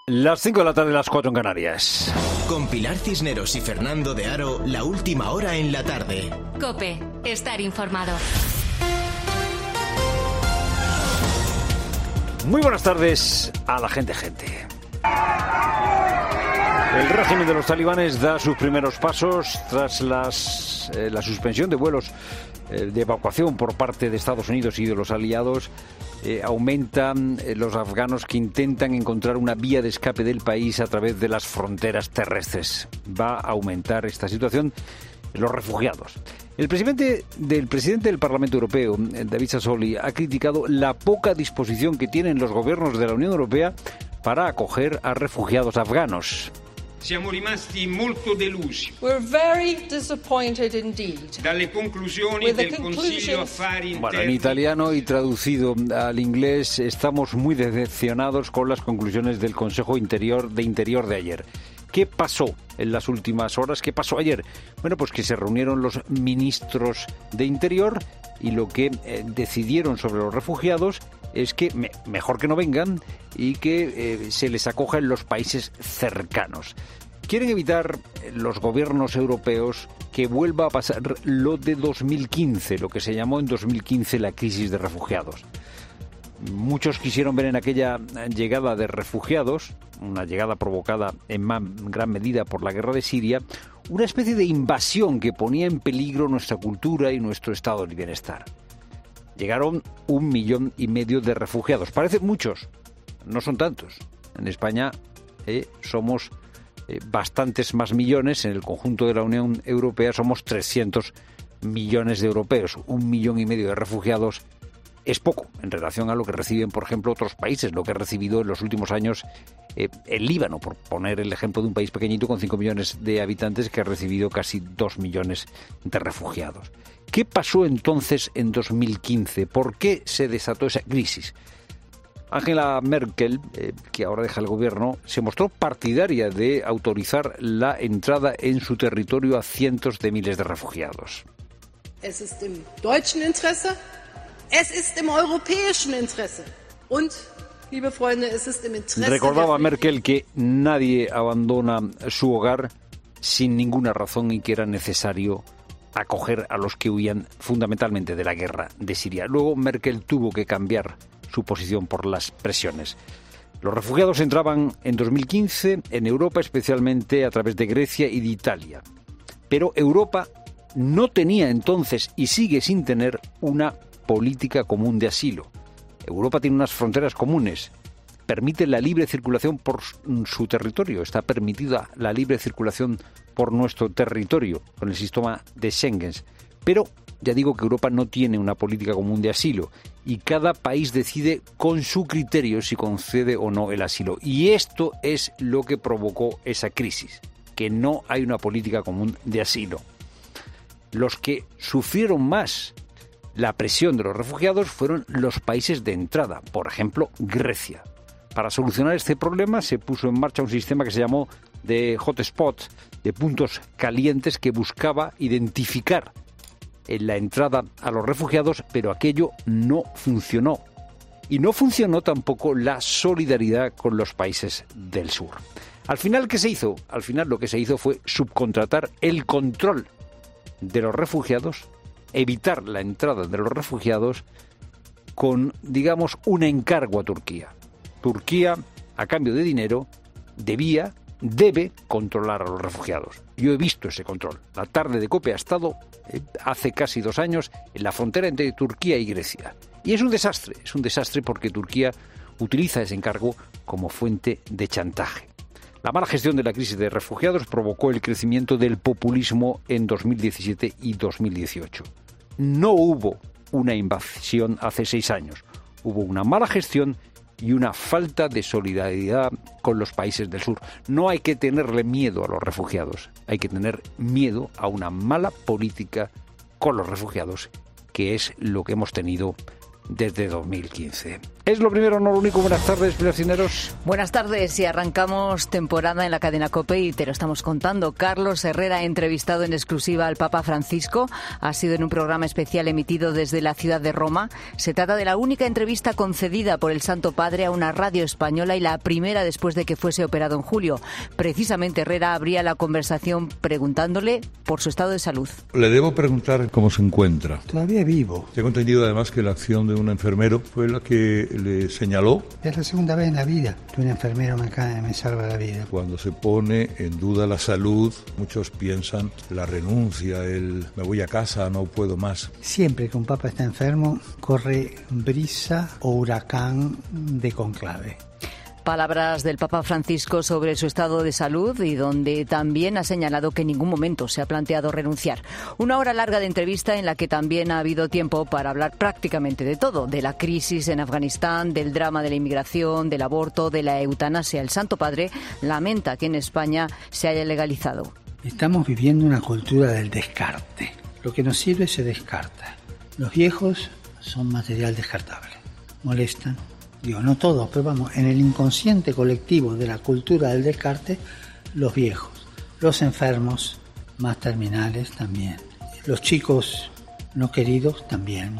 Las 5 de la tarde, las 4 en Canarias. Con Pilar Cisneros y Fernando de Aro, la última hora en la tarde. COPE, estar informado. Muy buenas tardes a la gente. El régimen de los talibanes da sus primeros pasos tras la suspensión de vuelos de evacuación por parte de Estados Unidos y de los aliados. Aumentan los afganos que intentan encontrar una vía de escape del país a través de las fronteras terrestres. Va a aumentar esta situación los refugiados. El presidente del Parlamento Europeo, David Sassoli, ha criticado la poca disposición que tienen los gobiernos de la Unión Europea para acoger a refugiados afganos. Siamo rimasti molto delusi. We're very disappointed indeed. Dalle conclusioni del Consiglio Affari Interni. Bueno, en italiano y traducido al inglés, estamos muy decepcionados con las conclusiones del Consejo de Interior de ayer. ¿Qué pasó en las últimas horas? ¿Qué pasó ayer? Bueno, pues que se reunieron los ministros de Interior y lo que decidieron sobre los refugiados es que mejor que no vengan y que se les acoja en los países cercanos. Quieren evitar los gobiernos europeos que vuelva a pasar lo de 2015, lo que se llamó en 2015 la crisis de refugiados. Muchos quisieron ver en aquella llegada de refugiados, una llegada provocada en gran medida por la guerra de Siria, una especie de invasión que ponía en peligro nuestra cultura y nuestro estado de bienestar. Llegaron 1,5 millones de refugiados. Parecen muchos, no son tantos. En España somos bastantes más millones. En el conjunto de la Unión Europea somos 300 millones de europeos. 1,5 millones de refugiados es poco en relación a lo que reciben, por ejemplo, otros países, lo que ha recibido en los últimos años el Líbano, por poner el ejemplo de un país pequeñito con 5 millones de habitantes que ha recibido casi 2 millones de refugiados. ¿Qué pasó entonces en 2015? ¿Por qué se desató esa crisis? Angela Merkel, que ahora deja el gobierno, se mostró partidaria de autorizar la entrada en su territorio a cientos de miles de refugiados. Es ist im deutschen Interesse, es ist im europäischen Interesse und, liebe Freunde, es ist im Interesse. Recordaba Merkel que nadie abandona su hogar sin ninguna razón y que era necesario acoger a los que huían fundamentalmente de la guerra de Siria. Luego Merkel tuvo que cambiar su posición por las presiones. Los refugiados entraban en 2015 en Europa, especialmente a través de Grecia y de Italia. Pero Europa no tenía entonces y sigue sin tener una política común de asilo. Europa tiene unas fronteras comunes. Permite la libre circulación por su territorio. Está permitida la libre circulación por nuestro territorio con el sistema de Schengen. Pero ya digo que Europa no tiene una política común de asilo y cada país decide con su criterio si concede o no el asilo. Y esto es lo que provocó esa crisis, que no hay una política común de asilo. Los que sufrieron más la presión de los refugiados fueron los países de entrada, por ejemplo, Grecia. Para solucionar este problema se puso en marcha un sistema que se llamó de hotspots, de puntos calientes, que buscaba identificar en la entrada a los refugiados, pero aquello no funcionó. Y no funcionó tampoco la solidaridad con los países del sur. Al final, ¿qué se hizo? Al final lo que se hizo fue subcontratar el control de los refugiados, evitar la entrada de los refugiados con, digamos, un encargo a Turquía. Turquía, a cambio de dinero, debe controlar a los refugiados. Yo he visto ese control. La tarde de COPE ha estado hace casi 2 años en la frontera entre Turquía y Grecia. Y es un desastre porque Turquía utiliza ese encargo como fuente de chantaje. La mala gestión de la crisis de refugiados provocó el crecimiento del populismo en 2017 y 2018. No hubo una invasión hace 6 años. Hubo una mala gestión y una falta de solidaridad con los países del sur. No hay que tenerle miedo a los refugiados, hay que tener miedo a una mala política con los refugiados, que es lo que hemos tenido desde 2015. Es lo primero, no lo único. Buenas tardes, Pilecineros. Buenas tardes, y arrancamos temporada en la cadena COPE y te lo estamos contando. Carlos Herrera ha entrevistado en exclusiva al Papa Francisco. Ha sido en un programa especial emitido desde la ciudad de Roma. Se trata de la única entrevista concedida por el Santo Padre a una radio española y la primera después de que fuese operado en julio. Precisamente Herrera abría la conversación preguntándole por su estado de salud. Le debo preguntar cómo se encuentra. Todavía vivo. Tengo entendido además que la acción de un enfermero fue la que le señaló. Es la segunda vez en la vida que un enfermero me salva la vida. Cuando se pone en duda la salud, muchos piensan la renuncia, el me voy a casa, no puedo más. Siempre que un papa está enfermo, corre brisa o huracán de conclave. Palabras del Papa Francisco sobre su estado de salud y donde también ha señalado que en ningún momento se ha planteado renunciar. Una hora larga de entrevista en la que también ha habido tiempo para hablar prácticamente de todo, de la crisis en Afganistán, del drama de la inmigración, del aborto, de la eutanasia. El Santo Padre lamenta que en España se haya legalizado. Estamos viviendo una cultura del descarte. Lo que nos sirve se descarta. Los viejos son material descartable. Molestan. Digo, no todos, pero vamos, en el inconsciente colectivo de la cultura del descarte, los viejos, los enfermos más terminales también, los chicos no queridos también,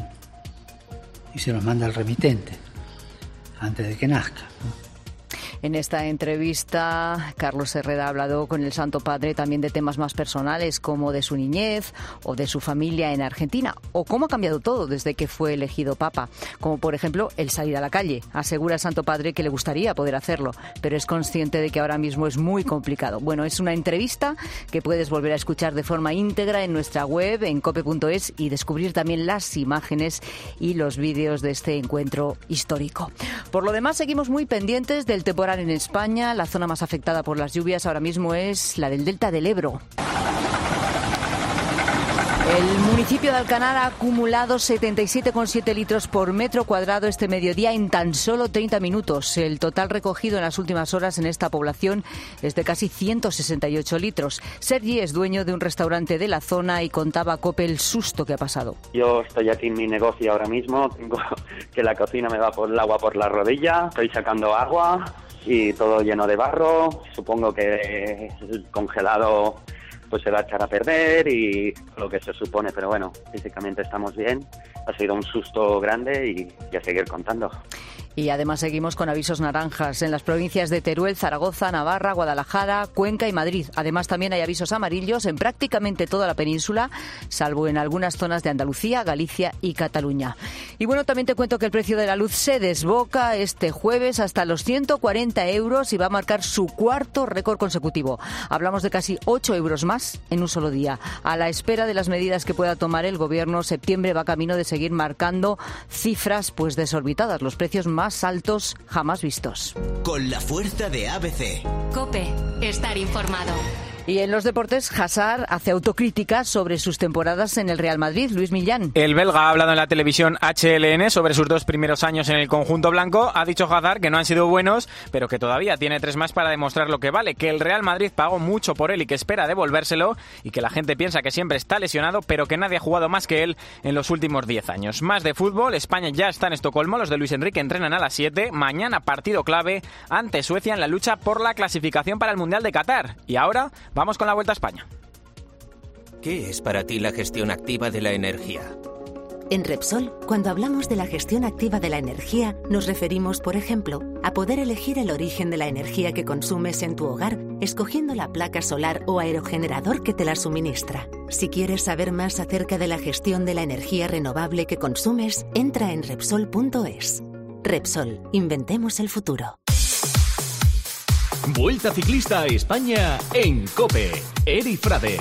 y se los manda al remitente antes de que nazca, ¿no? En esta entrevista, Carlos Herrera ha hablado con el Santo Padre también de temas más personales, como de su niñez o de su familia en Argentina, o cómo ha cambiado todo desde que fue elegido Papa, como por ejemplo el salir a la calle. Asegura el Santo Padre que le gustaría poder hacerlo, pero es consciente de que ahora mismo es muy complicado. Bueno, es una entrevista que puedes volver a escuchar de forma íntegra en nuestra web, en cope.es, y descubrir también las imágenes y los vídeos de este encuentro histórico. Por lo demás, seguimos muy pendientes del temporal en España. La zona más afectada por las lluvias ahora mismo es la del Delta del Ebro. El municipio de Alcanar ha acumulado 77,7 litros por metro cuadrado este mediodía en tan solo 30 minutos. El total recogido en las últimas horas en esta población es de casi 168 litros. Sergi es dueño de un restaurante de la zona y contaba a COPE el susto que ha pasado. Yo estoy aquí en mi negocio ahora mismo, tengo que la cocina me va por el agua por la rodilla, estoy sacando agua y todo lleno de barro. Supongo que el congelado pues se va a echar a perder y lo que se supone, pero bueno, físicamente estamos bien. Ha sido un susto grande y a seguir contando. Y además seguimos con avisos naranjas en las provincias de Teruel, Zaragoza, Navarra, Guadalajara, Cuenca y Madrid. Además también hay avisos amarillos en prácticamente toda la península, salvo en algunas zonas de Andalucía, Galicia y Cataluña. Y bueno, también te cuento que el precio de la luz se desboca este jueves hasta los 140 euros y va a marcar su cuarto récord consecutivo. Hablamos de casi 8 euros más en un solo día. A la espera de las medidas que pueda tomar el gobierno, septiembre va camino de seguir marcando cifras pues desorbitadas, los precios más altos jamás vistos. Con la fuerza de ABC. COPE, estar informado. Y en los deportes, Hazard hace autocrítica sobre sus temporadas en el Real Madrid. Luis Millán. El belga ha hablado en la televisión HLN sobre sus 2 primeros años en el conjunto blanco. Ha dicho Hazard que no han sido buenos, pero que todavía tiene 3 más para demostrar lo que vale, que el Real Madrid pagó mucho por él y que espera devolvérselo, y que la gente piensa que siempre está lesionado, pero que nadie ha jugado más que él en los últimos 10 años. Más de fútbol, España ya está en Estocolmo, los de Luis Enrique entrenan a las 7, mañana partido clave ante Suecia en la lucha por la clasificación para el Mundial de Qatar. Y ahora vamos con la Vuelta a España. ¿Qué es para ti la gestión activa de la energía? En Repsol, cuando hablamos de la gestión activa de la energía, nos referimos, por ejemplo, a poder elegir el origen de la energía que consumes en tu hogar, escogiendo la placa solar o aerogenerador que te la suministra. Si quieres saber más acerca de la gestión de la energía renovable que consumes, entra en Repsol.es. Repsol, inventemos el futuro. Vuelta Ciclista a España en COPE. Eri Frade.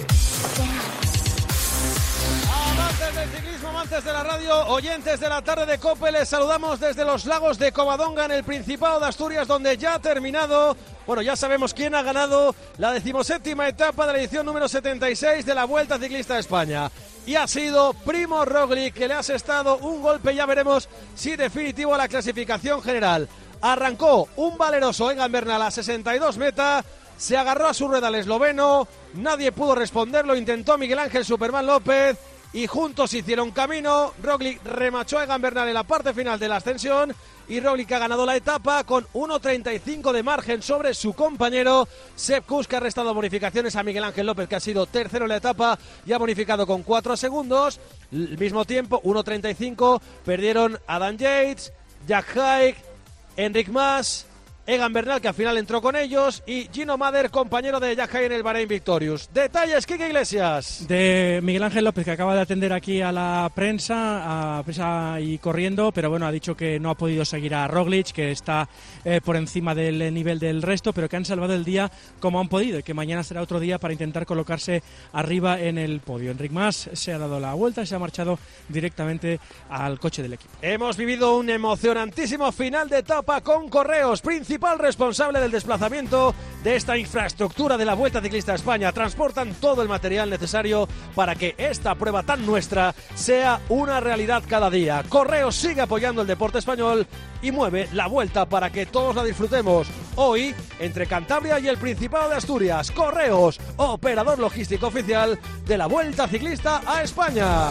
Amantes del ciclismo, amantes de la radio, oyentes de la tarde de COPE, les saludamos desde los lagos de Covadonga en el Principado de Asturias, donde ya ha terminado, bueno, ya sabemos quién ha ganado la 17ª etapa de la edición número 76 de la Vuelta Ciclista a España. Y ha sido Primo Roglic, que le ha asestado un golpe, ya veremos si definitivo, a la clasificación general. Arrancó un valeroso Egan Bernal a 62 meta, se agarró a su rueda el esloveno, nadie pudo responderlo, intentó Miguel Ángel Superman López y juntos hicieron camino. Roglic remachó a Egan Bernal en la parte final de la ascensión y Roglic ha ganado la etapa con 1.35 de margen sobre su compañero Sepp Kuss, que ha restado bonificaciones a Miguel Ángel López, que ha sido tercero en la etapa y ha bonificado con 4 segundos. Al mismo tiempo, 1.35 perdieron Adam Yates, Jack Haig, Enric Mas, Egan Bernal, que al final entró con ellos, y Gino Mader, compañero de Jack Haig en el Bahrein Victorious. Detalles, Quique Iglesias. De Miguel Ángel López, que acaba de atender aquí a la prensa y corriendo, pero bueno, ha dicho que no ha podido seguir a Roglic, que está por encima del nivel del resto, pero que han salvado el día como han podido y que mañana será otro día para intentar colocarse arriba en el podio. Enric Mas se ha dado la vuelta y se ha marchado directamente al coche del equipo. Hemos vivido un emocionantísimo final de etapa con Correos, principal responsable del desplazamiento de esta infraestructura de la Vuelta Ciclista a España. Transportan todo el material necesario para que esta prueba tan nuestra sea una realidad cada día. Correos sigue apoyando el deporte español y mueve la Vuelta para que todos la disfrutemos. Hoy, entre Cantabria y el Principado de Asturias, Correos, operador logístico oficial de la Vuelta Ciclista a España.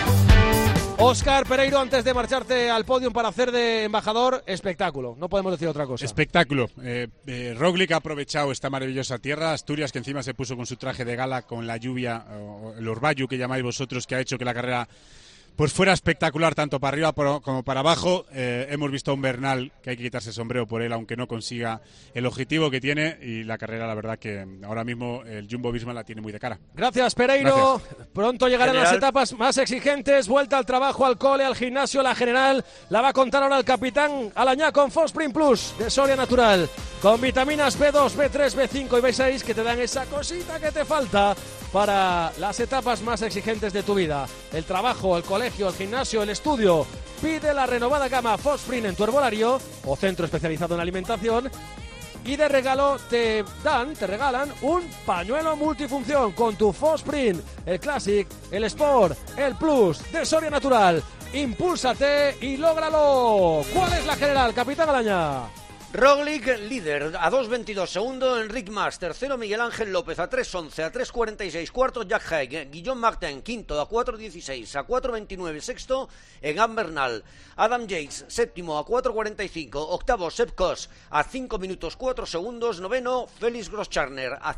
Óscar Pereiro, antes de marcharte al podium para hacer de embajador, espectáculo, no podemos decir otra cosa. Espectáculo. Roglic ha aprovechado esta maravillosa tierra, Asturias, que encima se puso con su traje de gala, con la lluvia, o el orvallo que llamáis vosotros, que ha hecho que la carrera pues fuera espectacular tanto para arriba como para abajo. Hemos visto a un Bernal que hay que quitarse el sombrero por él, aunque no consiga el objetivo que tiene, y la carrera, la verdad que ahora mismo el Jumbo-Visma la tiene muy de cara. Gracias, Pereiro. Gracias. Pronto llegarán las etapas más exigentes, vuelta al trabajo, al cole, al gimnasio, la general. La va a contar ahora el capitán Alañá con Fosprint Plus de Soria Natural, con vitaminas B2, B3, B5 y B6 que te dan esa cosita que te falta para las etapas más exigentes de tu vida. El trabajo, el colegio, el gimnasio, el estudio. Pide la renovada gama Fosprint en tu herbolario o centro especializado en alimentación. Y de regalo te regalan un pañuelo multifunción con tu Fosprint, el Classic, el Sport, el Plus de Soria Natural. Impúlsate y lógralo. ¿Cuál es la general, capitán Alañá? Roglic líder a 2.22, segundo Enric Mas, tercero Miguel Ángel López a 3.11, a 3.46, cuarto Jack Haig, Guillaume Martin, quinto a 4.16, a 4.29, sexto Egan Bernal, Adam Yates, séptimo a 4.45, octavo Sepp Kuss a 5 minutos 4 segundos, noveno Felix Groschartner a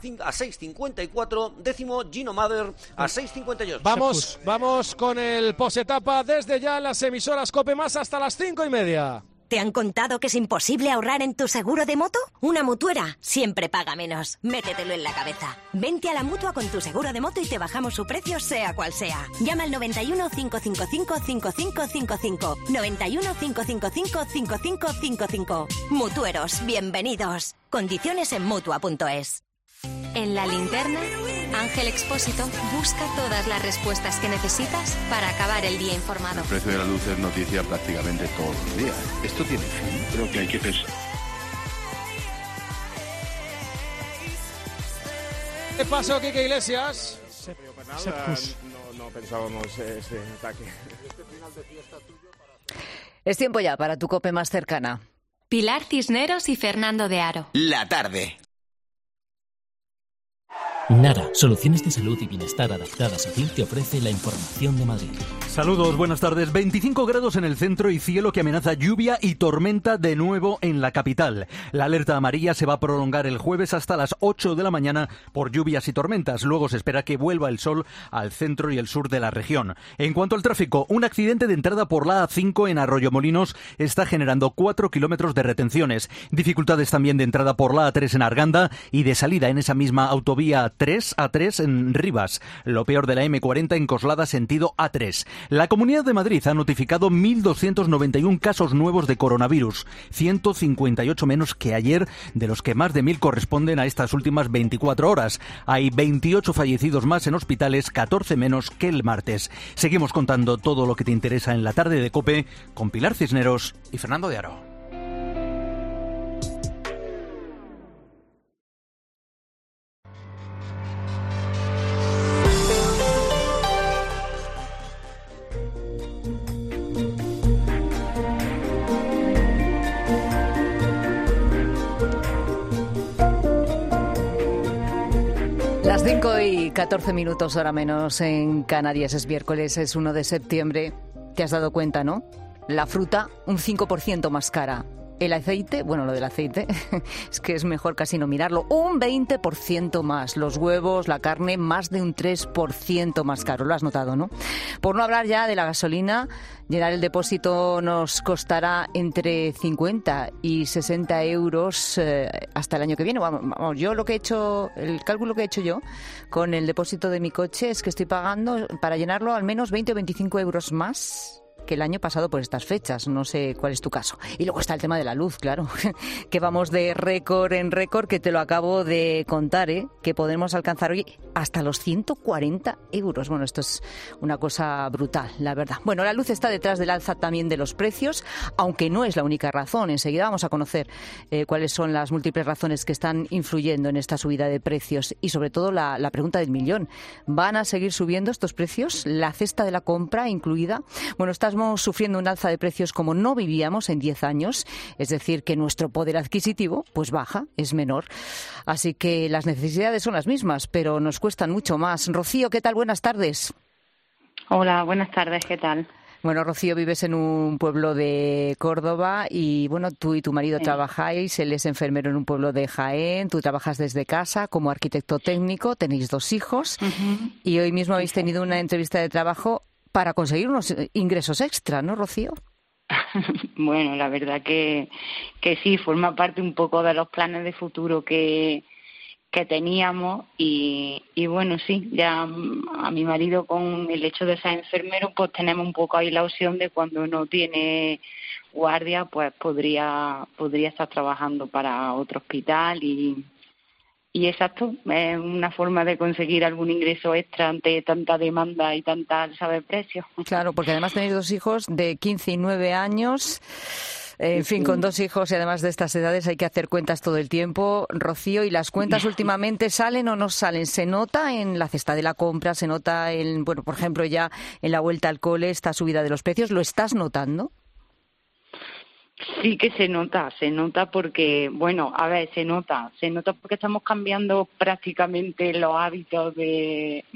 6.54, décimo Gino Mader a 6.58. Vamos con el posetapa desde ya en las emisoras COPE Más hasta las 5:30. ¿Te han contado que es imposible ahorrar en tu seguro de moto? Una mutuera siempre paga menos. Métetelo en la cabeza. Vente a la Mutua con tu seguro de moto y te bajamos su precio sea cual sea. Llama al 91 555 5555. 91 555 5555. Mutueros, bienvenidos. Condiciones en Mutua.es. En La Linterna, Ángel Expósito busca todas las respuestas que necesitas para acabar el día informado. El precio de la luz es noticia prácticamente todos los días. ¿Esto tiene fin? Creo que hay que pensar. ¿Qué pasó, Quique Iglesias? No pensábamos ese ataque. Es tiempo ya para tu COPE más cercana. Pilar Cisneros y Fernando de Aro. La tarde. Nara, soluciones de salud y bienestar adaptadas a ti, te ofrece la información de Madrid. Saludos, buenas tardes. 25 grados en el centro y cielo que amenaza lluvia y tormenta de nuevo en la capital. La alerta amarilla se va a prolongar el jueves hasta las 8 de la mañana por lluvias y tormentas. Luego se espera que vuelva el sol al centro y el sur de la región. En cuanto al tráfico, un accidente de entrada por la A5 en Arroyomolinos está generando 4 kilómetros de retenciones. Dificultades también de entrada por la A3 en Arganda y de salida en esa misma autovía A3 en Rivas. Lo peor de la M40 en Coslada sentido A3. La Comunidad de Madrid ha notificado 1.291 casos nuevos de coronavirus, 158 menos que ayer, de los que más de 1.000 corresponden a estas últimas 24 horas. Hay 28 fallecidos más en hospitales, 14 menos que el martes. Seguimos contando todo lo que te interesa en la tarde de COPE con Pilar Cisneros y Fernando de Aro. Las 5:14 hora menos en Canarias. Es miércoles, es 1 de septiembre. ¿Te has dado cuenta, no? La fruta, un 5% más cara. El aceite, bueno, lo del aceite, es que es mejor casi no mirarlo, un 20% más. Los huevos, la carne, más de un 3% más caro. Lo has notado, ¿no? Por no hablar ya de la gasolina, llenar el depósito nos costará entre 50 y 60 euros hasta el año que viene. Vamos, yo lo que he hecho, el cálculo que he hecho yo con el depósito de mi coche es que estoy pagando para llenarlo al menos 20 o 25 euros más que el año pasado por estas fechas. No sé cuál es tu caso. Y luego está el tema de la luz, claro, que vamos de récord en récord, que te lo acabo de contar, que podemos alcanzar hoy hasta los 140 euros. Bueno, esto es una cosa brutal, la verdad. Bueno, la luz está detrás del alza también de los precios, aunque no es la única razón. Enseguida vamos a conocer cuáles son las múltiples razones que están influyendo en esta subida de precios y sobre todo la pregunta del millón. ¿Van a seguir subiendo estos precios? ¿La cesta de la compra incluida? Bueno, estamos sufriendo un alza de precios como no vivíamos en 10 años, es decir, que nuestro poder adquisitivo pues baja, es menor. Así que las necesidades son las mismas, pero nos cuestan mucho más. Rocío, ¿qué tal? Buenas tardes. Hola, buenas tardes, ¿qué tal? Bueno, Rocío, vives en un pueblo de Córdoba y, bueno, tú y tu marido trabajáis, él es enfermero en un pueblo de Jaén, tú trabajas desde casa como arquitecto técnico, tenéis 2 hijos y hoy mismo habéis tenido una entrevista de trabajo para conseguir unos ingresos extra, ¿no, Rocío? Bueno, la verdad que sí, forma parte un poco de los planes de futuro que teníamos y bueno, sí, ya a mi marido con el hecho de ser enfermero, pues tenemos un poco ahí la opción de cuando no tiene guardia, pues podría estar trabajando para otro hospital y exacto, es una forma de conseguir algún ingreso extra ante tanta demanda y tanta alza de precios. Claro, porque además tenéis 2 hijos de 15 y 9 años. En fin, con 2 hijos y además de estas edades hay que hacer cuentas todo el tiempo. Rocío, ¿y las cuentas últimamente salen o no salen? ¿Se nota en la cesta de la compra? ¿Se nota en, bueno, por ejemplo, ya en la vuelta al cole, esta subida de los precios? ¿Lo estás notando? Sí que se nota porque, bueno, a ver, se nota porque estamos cambiando prácticamente los hábitos de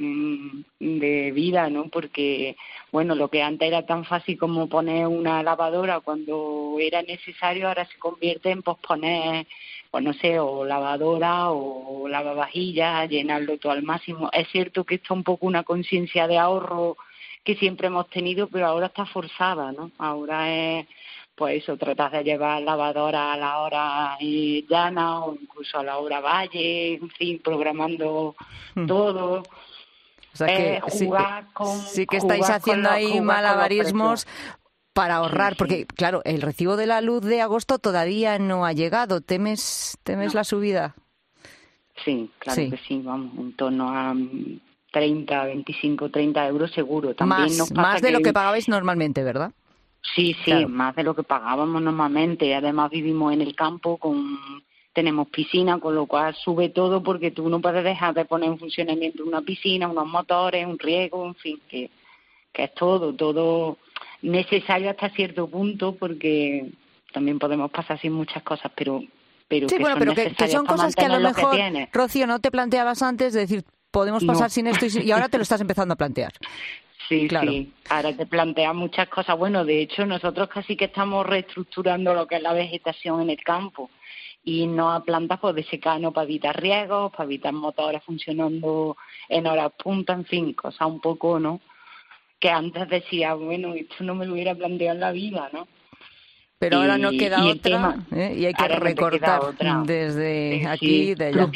vida, ¿no? Porque, bueno, lo que antes era tan fácil como poner una lavadora cuando era necesario, ahora se convierte en posponer, pues no sé, o lavadora o lavavajillas, llenarlo todo al máximo. Es cierto que está un poco una conciencia de ahorro que siempre hemos tenido, pero ahora está forzada, ¿no? Ahora es, pues eso, tratas de llevar lavadora a la hora llana o incluso a la hora valle, en fin, programando todo. O sea que jugar sí que estáis haciendo ahí malabarismos para ahorrar, porque claro, el recibo de la luz de agosto todavía no ha llegado. ¿Temes la subida? Sí, claro que sí, vamos, en torno a 30, 25, 30 euros seguro. También más de lo que pagabais normalmente, ¿verdad? Sí, claro. Más de lo que pagábamos normalmente. Además vivimos en el campo, tenemos piscina, con lo cual sube todo porque tú no puedes dejar de poner en funcionamiento una piscina, unos motores, un riego, en fin, que es todo necesario hasta cierto punto porque también podemos pasar sin muchas cosas, pero sí, bueno, pero que son cosas que a lo mejor, Rocío, no te planteabas antes de decir, podemos pasar sin esto y ahora te lo estás empezando a plantear. Sí, claro. Sí, ahora te planteas muchas cosas. Bueno, de hecho, nosotros casi que estamos reestructurando lo que es la vegetación en el campo y no a plantas pues, de secano para evitar riegos, para evitar motores funcionando en horas punta, en fin, cosas un poco, ¿no? Que antes decía, bueno, esto no me lo hubiera planteado en la vida, ¿no? Pero ahora no queda otra, y hay que recortar desde aquí, de allá.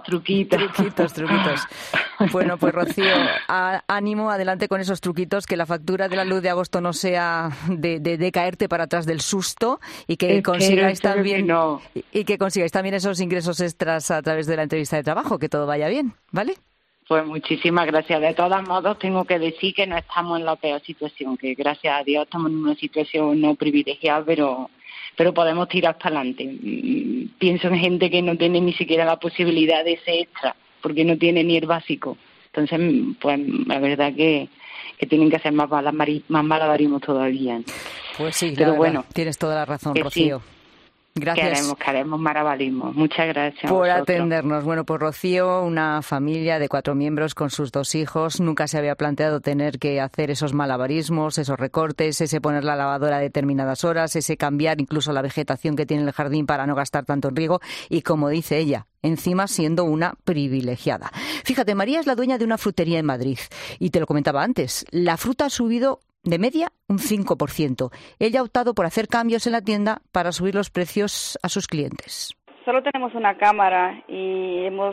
Truquitos. Bueno, pues Rocío, ánimo, adelante con esos truquitos, que la factura de la luz de agosto no sea de caerte para atrás del susto y que consigáis también y que consigáis también esos ingresos extras a través de la entrevista de trabajo, que todo vaya bien, ¿vale? Pues muchísimas gracias. De todos modos, tengo que decir que no estamos en la peor situación, que gracias a Dios estamos en una situación no privilegiada, pero podemos tirar para adelante. Pienso en gente que no tiene ni siquiera la posibilidad de ese extra, porque no tiene ni el básico. Entonces, pues la verdad que tienen que hacer más malabarismos todavía. Pues sí, pero bueno, tienes toda la razón, Rocío. Gracias. Queremos malabarismo. Muchas gracias. Por atendernos. Bueno, pues Rocío, una familia de 4 miembros con sus 2 hijos, nunca se había planteado tener que hacer esos malabarismos, esos recortes, ese poner la lavadora a determinadas horas, ese cambiar incluso la vegetación que tiene el jardín para no gastar tanto en riego y, como dice ella, encima siendo una privilegiada. Fíjate, María es la dueña de una frutería en Madrid y te lo comentaba antes, la fruta ha subido de media un 5%. Ella ha optado por hacer cambios en la tienda para subir los precios a sus clientes. Solo tenemos una cámara y hemos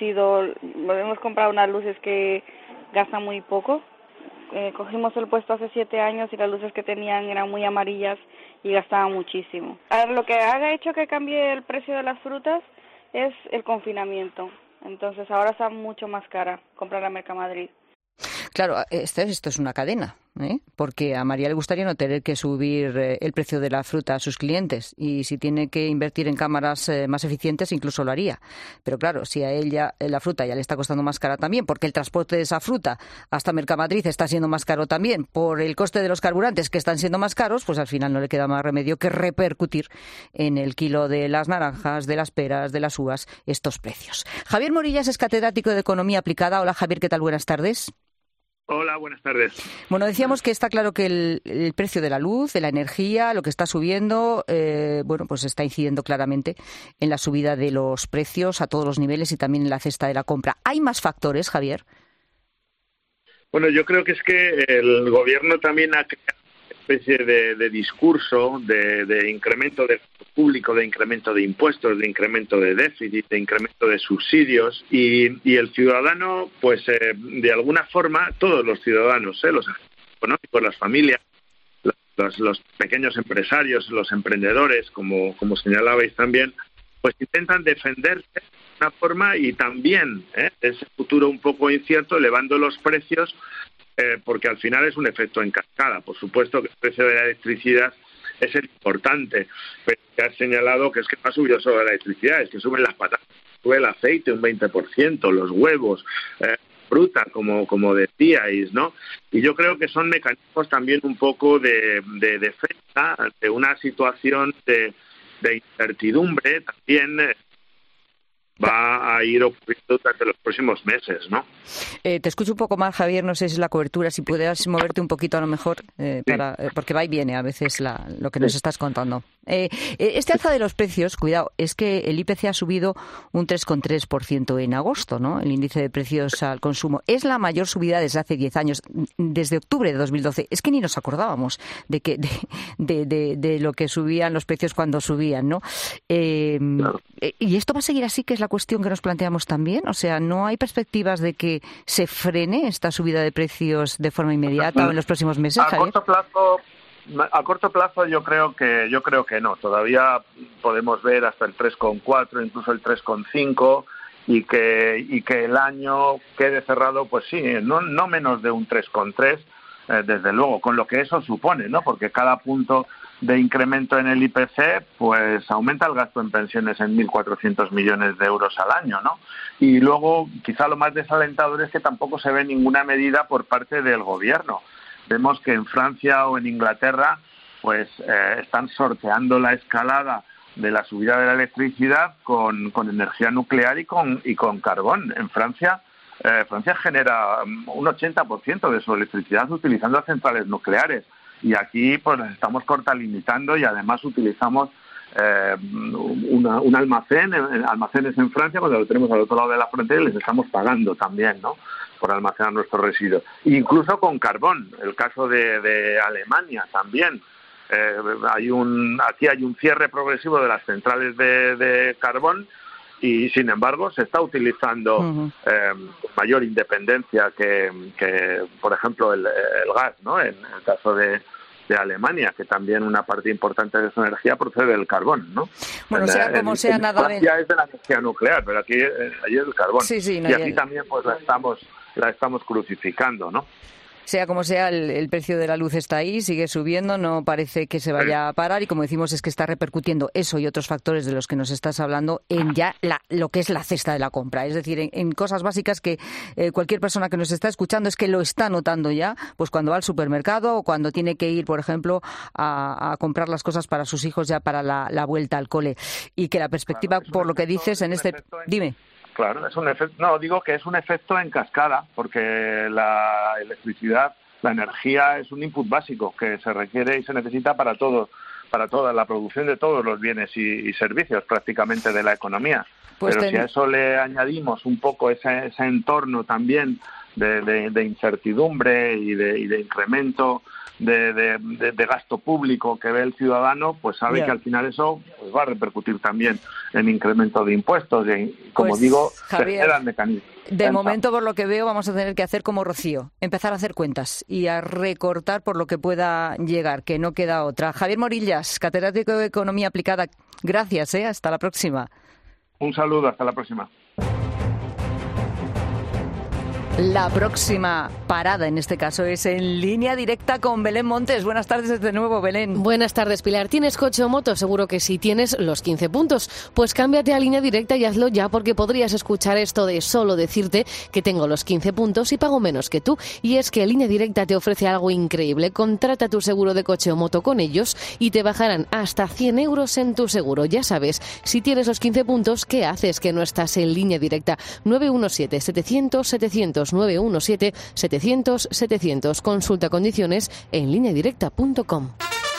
comprado unas luces que gastan muy poco. Cogimos el puesto hace 7 años y las luces que tenían eran muy amarillas y gastaban muchísimo. Ahora, lo que ha hecho que cambie el precio de las frutas es el confinamiento. Entonces ahora está mucho más cara comprar a Mercamadrid. Claro, esto es una cadena, porque a María le gustaría no tener que subir el precio de la fruta a sus clientes y si tiene que invertir en cámaras más eficientes incluso lo haría. Pero claro, si a ella la fruta ya le está costando más cara también, porque el transporte de esa fruta hasta Mercamadrid está siendo más caro también, por el coste de los carburantes que están siendo más caros, pues al final no le queda más remedio que repercutir en el kilo de las naranjas, de las peras, de las uvas, estos precios. Javier Morillas es catedrático de Economía Aplicada. Hola Javier, ¿qué tal? Buenas tardes. Hola, buenas tardes. Bueno, decíamos que está claro que el precio de la luz, de la energía, lo que está subiendo, pues está incidiendo claramente en la subida de los precios a todos los niveles y también en la cesta de la compra. ¿Hay más factores, Javier? Bueno, yo creo que es que el gobierno también ha creado una especie de discurso de incremento de público, de incremento de impuestos, de incremento de déficit, de incremento de subsidios y el ciudadano, pues de alguna forma, todos los ciudadanos, los económicos, las familias, los pequeños empresarios, los emprendedores, como señalabais también, pues intentan defenderse de una forma y también ese futuro un poco incierto, elevando los precios, porque al final es un efecto en cascada. Por supuesto que el precio de la electricidad es el importante, pero te has señalado que es que no ha subido solo la electricidad, es que suben las patatas, sube el aceite un 20%, los huevos, fruta, como decíais, ¿no? Y yo creo que son mecanismos también un poco de defensa ante una situación de incertidumbre también va a ir ocurriendo durante los próximos meses, ¿no? Te escucho un poco mal, Javier, no sé si es la cobertura, si puedes moverte un poquito a lo mejor, porque va y viene a veces lo que nos estás contando. Este alza de los precios, cuidado, es que el IPC ha subido un 3,3% en agosto, ¿no? El índice de precios al consumo. Es la mayor subida desde hace 10 años, desde octubre de 2012. Es que ni nos acordábamos de lo que subían los precios cuando subían, ¿no? ¿Y esto va a seguir así, que es la cuestión que nos planteamos también? O sea, ¿no hay perspectivas de que se frene esta subida de precios de forma inmediata o en los próximos meses, Javier? A corto plazo yo creo que no. Todavía podemos ver hasta el 3,4, incluso el 3,5 y que el año quede cerrado, pues sí, no menos de un 3,3, desde luego, con lo que eso supone, ¿no? Porque cada punto de incremento en el IPC, pues aumenta el gasto en pensiones en 1.400 millones de euros al año, ¿no? Y luego, quizá lo más desalentador es que tampoco se ve ninguna medida por parte del gobierno. Vemos que en Francia o en Inglaterra, pues están sorteando la escalada de la subida de la electricidad con energía nuclear y con carbón. En Francia genera un 80% de su electricidad utilizando centrales nucleares. Y aquí pues las estamos cortalimitando y además utilizamos un almacenes en Francia, cuando lo tenemos al otro lado de la frontera, y les estamos pagando también, ¿no?, por almacenar nuestros residuos. Incluso con carbón, el caso de Alemania también. Aquí hay un cierre progresivo de las centrales de carbón y, sin embargo, se está utilizando con mayor independencia que, por ejemplo, el gas, ¿no? En el caso de Alemania, que también una parte importante de su energía procede del carbón, ¿no? Bueno, sea como sea, nada de... Francia es de la energía nuclear, pero aquí es el carbón. Sí, no, y aquí también pues la estamos crucificando, ¿no? Sea como sea, el precio de la luz está ahí, sigue subiendo, no parece que se vaya a parar y como decimos es que está repercutiendo eso y otros factores de los que nos estás hablando en ya lo que es la cesta de la compra. Es decir, en cosas básicas que cualquier persona que nos está escuchando es que lo está notando ya, pues cuando va al supermercado o cuando tiene que ir, por ejemplo, a comprar las cosas para sus hijos ya para la vuelta al cole. Y que la perspectiva, por lo que dices, en este... Dime. Claro, es un efecto. No, digo que es un efecto en cascada, porque la electricidad, la energía es un input básico que se requiere y se necesita para todo, para toda la producción de todos los bienes y servicios prácticamente de la economía. Pues pero si a eso le añadimos un poco ese entorno también de incertidumbre y de incremento de gasto público que ve el ciudadano, pues sabe que al final eso pues va a repercutir también en incremento de impuestos y, como pues, digo, Javier, se generan mecanismos. De momento, por lo que veo, vamos a tener que hacer como Rocío, empezar a hacer cuentas y a recortar por lo que pueda llegar, que no queda otra. Javier Morillas, catedrático de Economía Aplicada, gracias, hasta la próxima. Un saludo, hasta la próxima. La próxima parada, en este caso, es en línea directa con Belén Montes. Buenas tardes de nuevo, Belén. Buenas tardes, Pilar. ¿Tienes coche o moto? Seguro que sí. Tienes los 15 puntos. Pues cámbiate a Línea Directa y hazlo ya, porque podrías escuchar esto de solo decirte que tengo los 15 puntos y pago menos que tú. Y es que Línea Directa te ofrece algo increíble. Contrata tu seguro de coche o moto con ellos y te bajarán hasta 100 euros en tu seguro. Ya sabes, si tienes los 15 puntos, ¿qué haces que no estás en Línea Directa? 917-700-700. 917-700-700. Consulta condiciones en lineadirecta.com.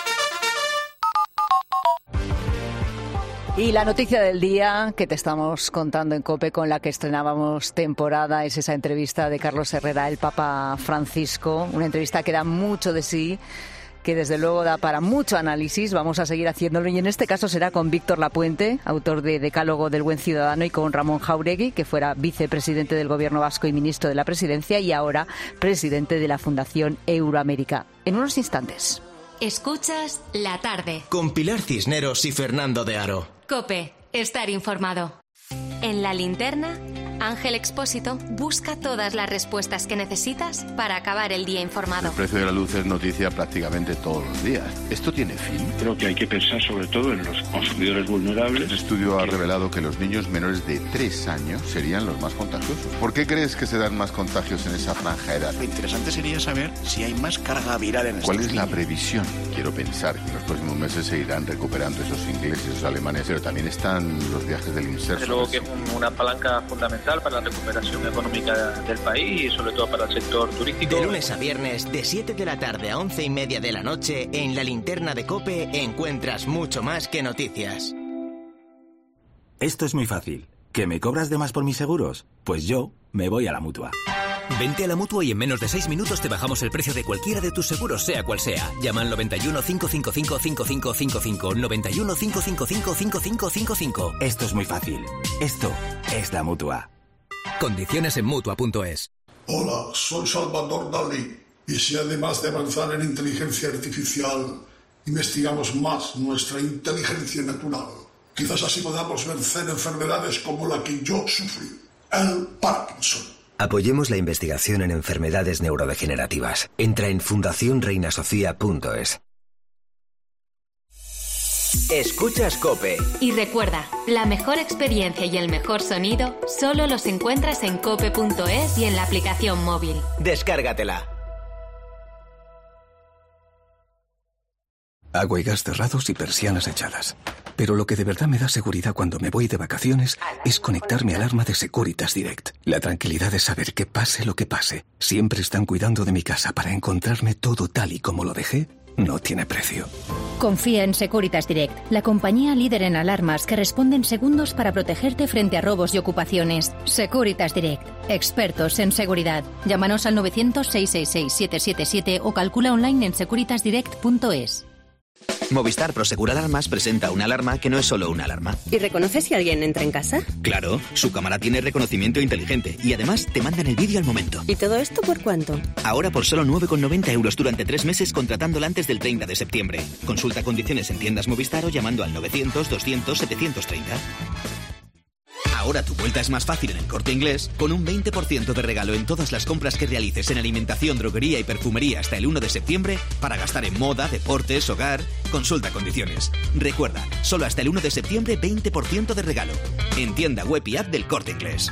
Y la noticia del día que te estamos contando en COPE, con la que estrenábamos temporada, es esa entrevista de Carlos Herrera, el Papa Francisco. Una entrevista que da mucho de sí, que desde luego da para mucho análisis. Vamos a seguir haciéndolo y en este caso será con Víctor Lapuente, autor de Decálogo del Buen Ciudadano, y con Ramón Jáuregui, que fuera vicepresidente del Gobierno vasco y ministro de la Presidencia y ahora presidente de la Fundación Euroamérica. En unos instantes. Escuchas La Tarde. Con Pilar Cisneros y Fernando de Aro. COPE. Estar informado. En La Linterna, Ángel Expósito busca todas las respuestas que necesitas para acabar el día informado. El precio de la luz es noticia prácticamente todos los días. ¿Esto tiene fin? Creo que hay que pensar sobre todo en los consumidores vulnerables. Un estudio ha revelado que los niños menores de 3 años serían los más contagiosos. ¿Por qué crees que se dan más contagios en esa franja de edad? Lo interesante sería saber si hay más carga viral en ¿Cuál es la previsión? Quiero pensar que en los próximos meses se irán recuperando esos ingleses, esos alemanes, pero también están los viajes del INSERSO. Desde luego que es una palanca fundamental para la recuperación económica del país y sobre todo para el sector turístico. De lunes a viernes, de 7 de la tarde a 11:30 de la noche, en La Linterna de COPE encuentras mucho más que noticias. Esto es muy fácil. ¿Que me cobras de más por mis seguros? Pues yo me voy a la Mutua. Vente a la Mutua y en menos de 6 minutos te bajamos el precio de cualquiera de tus seguros, sea cual sea. Llama al 91 555 5555. 91 555 5555. Esto es muy fácil. Esto es la Mutua. Condiciones en Mutua.es. Hola, soy Salvador Dalí. Y si además de avanzar en inteligencia artificial, investigamos más nuestra inteligencia natural, quizás así podamos vencer enfermedades como la que yo sufrí, el Parkinson. Apoyemos la investigación en enfermedades neurodegenerativas. Entra en fundacionreinasofía.es. Escuchas COPE. Y recuerda, la mejor experiencia y el mejor sonido solo los encuentras en cope.es y en la aplicación móvil. Descárgatela. Agua y gas cerrados y persianas echadas. Pero lo que de verdad me da seguridad cuando me voy de vacaciones es conectar mi alarma de Securitas Direct. La tranquilidad de saber que pase lo que pase, siempre están cuidando de mi casa para encontrarme todo tal y como lo dejé, no tiene precio. Confía en Securitas Direct, la compañía líder en alarmas que responde en segundos para protegerte frente a robos y ocupaciones. Securitas Direct, expertos en seguridad. Llámanos al 900-666-777 o calcula online en securitasdirect.es. Movistar Prosegur Alarmas presenta una alarma que no es solo una alarma. ¿Y reconoce si alguien entra en casa? Claro, su cámara tiene reconocimiento inteligente y además te mandan el vídeo al momento. ¿Y todo esto por cuánto? Ahora por solo 9,90 € durante 3 meses contratándola antes del 30 de septiembre. Consulta condiciones en tiendas Movistar o llamando al 900 200 730. Ahora tu vuelta es más fácil en El Corte Inglés, con un 20% de regalo en todas las compras que realices en alimentación, droguería y perfumería hasta el 1 de septiembre para gastar en moda, deportes, hogar. Consulta condiciones. Recuerda, solo hasta el 1 de septiembre 20% de regalo. En tienda web y app del Corte Inglés.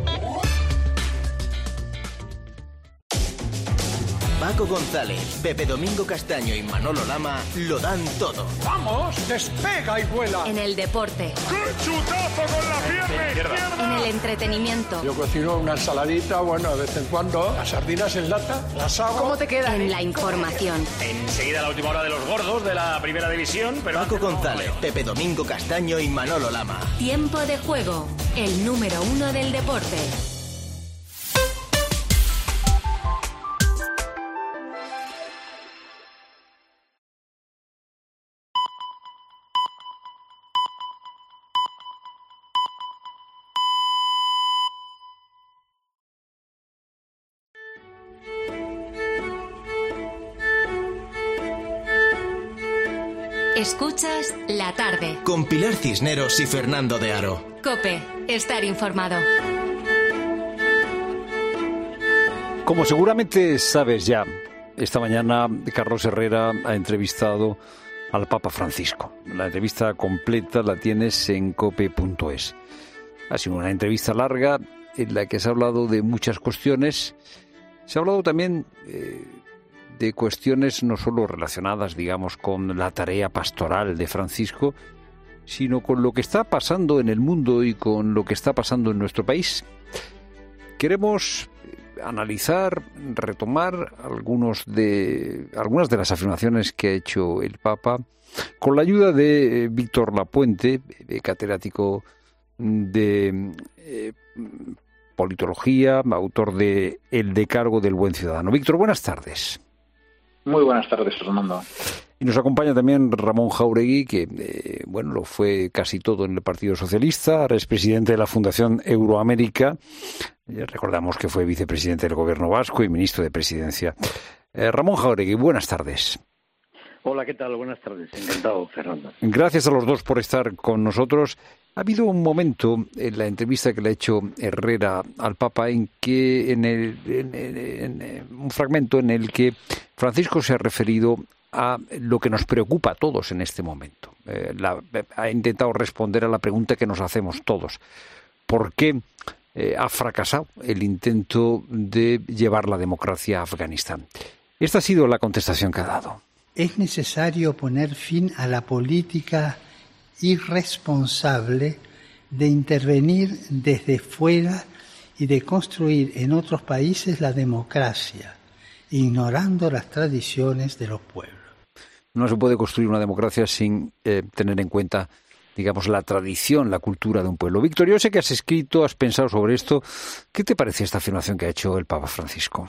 Paco González, Pepe Domingo Castaño y Manolo Lama lo dan todo. ¡Vamos! ¡Despega y vuela! En el deporte. ¡Qué chutazo con la pierna izquierda! En el entretenimiento. Yo cocino una ensaladita, bueno, de vez en cuando. Las sardinas en lata, las hago. ¿Cómo te queda? En la información. Enseguida la última hora de los gordos de la primera división. Pero Paco González, Pepe Domingo Castaño y Manolo Lama. Tiempo de juego. El número 1 del deporte. Escuchas La Tarde. Con Pilar Cisneros y Fernando de Aro. COPE. Estar informado. Como seguramente sabes ya, esta mañana Carlos Herrera ha entrevistado al Papa Francisco. La entrevista completa la tienes en cope.es. Ha sido una entrevista larga en la que se ha hablado de muchas cuestiones. Se ha hablado también de cuestiones no solo relacionadas, digamos, con la tarea pastoral de Francisco, sino con lo que está pasando en el mundo y con lo que está pasando en nuestro país. Queremos analizar, retomar algunas de las afirmaciones que ha hecho el Papa con la ayuda de Víctor Lapuente, catedrático de politología, autor de El Decálogo del Buen Ciudadano. Víctor, buenas tardes. Muy buenas tardes, Fernando. Y nos acompaña también Ramón Jáuregui, que lo fue casi todo en el Partido Socialista, ahora es presidente de la Fundación Euroamérica. Recordamos que fue vicepresidente del Gobierno vasco y ministro de Presidencia. Ramón Jáuregui, buenas tardes. Hola, ¿qué tal? Buenas tardes. Encantado, Fernando. Gracias a los dos por estar con nosotros. Ha habido un momento en la entrevista que le ha hecho Herrera al Papa en que un fragmento en el que Francisco se ha referido a lo que nos preocupa a todos en este momento. Ha intentado responder a la pregunta que nos hacemos todos. ¿Por qué ha fracasado el intento de llevar la democracia a Afganistán? Esta ha sido la contestación que ha dado. Es necesario poner fin a la política irresponsable de intervenir desde fuera y de construir en otros países la democracia, ignorando las tradiciones de los pueblos. No se puede construir una democracia sin tener en cuenta, digamos, la tradición, la cultura de un pueblo. Víctor, yo sé que has escrito, has pensado sobre esto. ¿Qué te parece esta afirmación que ha hecho el Papa Francisco?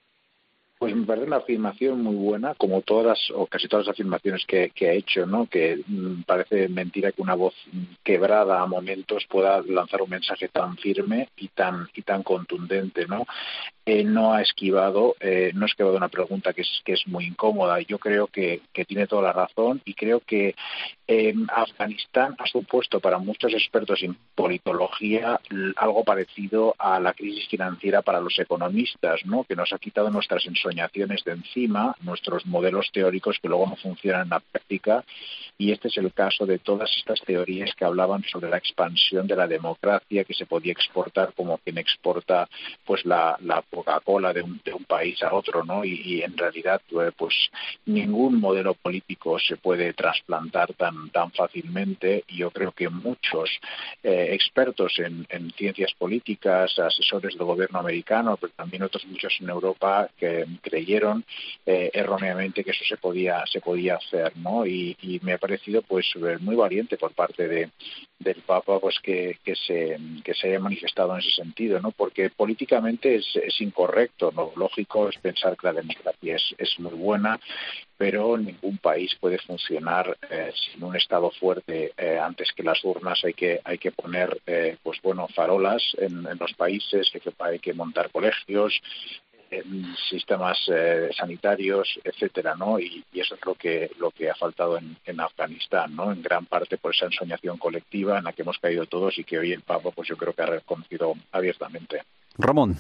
Pues me parece una afirmación muy buena, como todas o casi todas las afirmaciones que ha hecho, ¿no? Que parece mentira que una voz quebrada a momentos pueda lanzar un mensaje tan firme y tan contundente, ¿no? No ha esquivado una pregunta que es muy incómoda. Yo creo que tiene toda la razón y creo que Afganistán ha supuesto para muchos expertos en politología algo parecido a la crisis financiera para los economistas, ¿no? Que nos ha quitado nuestras ensoñaciones de encima, nuestros modelos teóricos que luego no funcionan en la práctica, y este es el caso de todas estas teorías que hablaban sobre la expansión de la democracia, que se podía exportar como quien exporta pues la Coca-Cola de un país a otro, ¿no? Y en realidad pues ningún modelo político se puede trasplantar tan fácilmente. Y yo creo que muchos expertos en ciencias políticas, asesores del gobierno americano, pero también otros muchos en Europa, que creyeron erróneamente que eso se podía hacer, ¿no? Y me ha parecido pues muy valiente por parte del Papa pues que se haya manifestado en ese sentido, ¿no? Porque políticamente es incorrecto, ¿no? Lógico es pensar que la democracia es muy buena, pero ningún país puede funcionar sin un Estado fuerte. Antes que las urnas hay que poner farolas en los países, hay que montar colegios, sistemas sanitarios, etcétera, ¿no? Y eso es lo que ha faltado en Afganistán, ¿no? En gran parte por esa ensoñación colectiva en la que hemos caído todos y que hoy el Papa, pues yo creo que ha reconocido abiertamente. Ramón.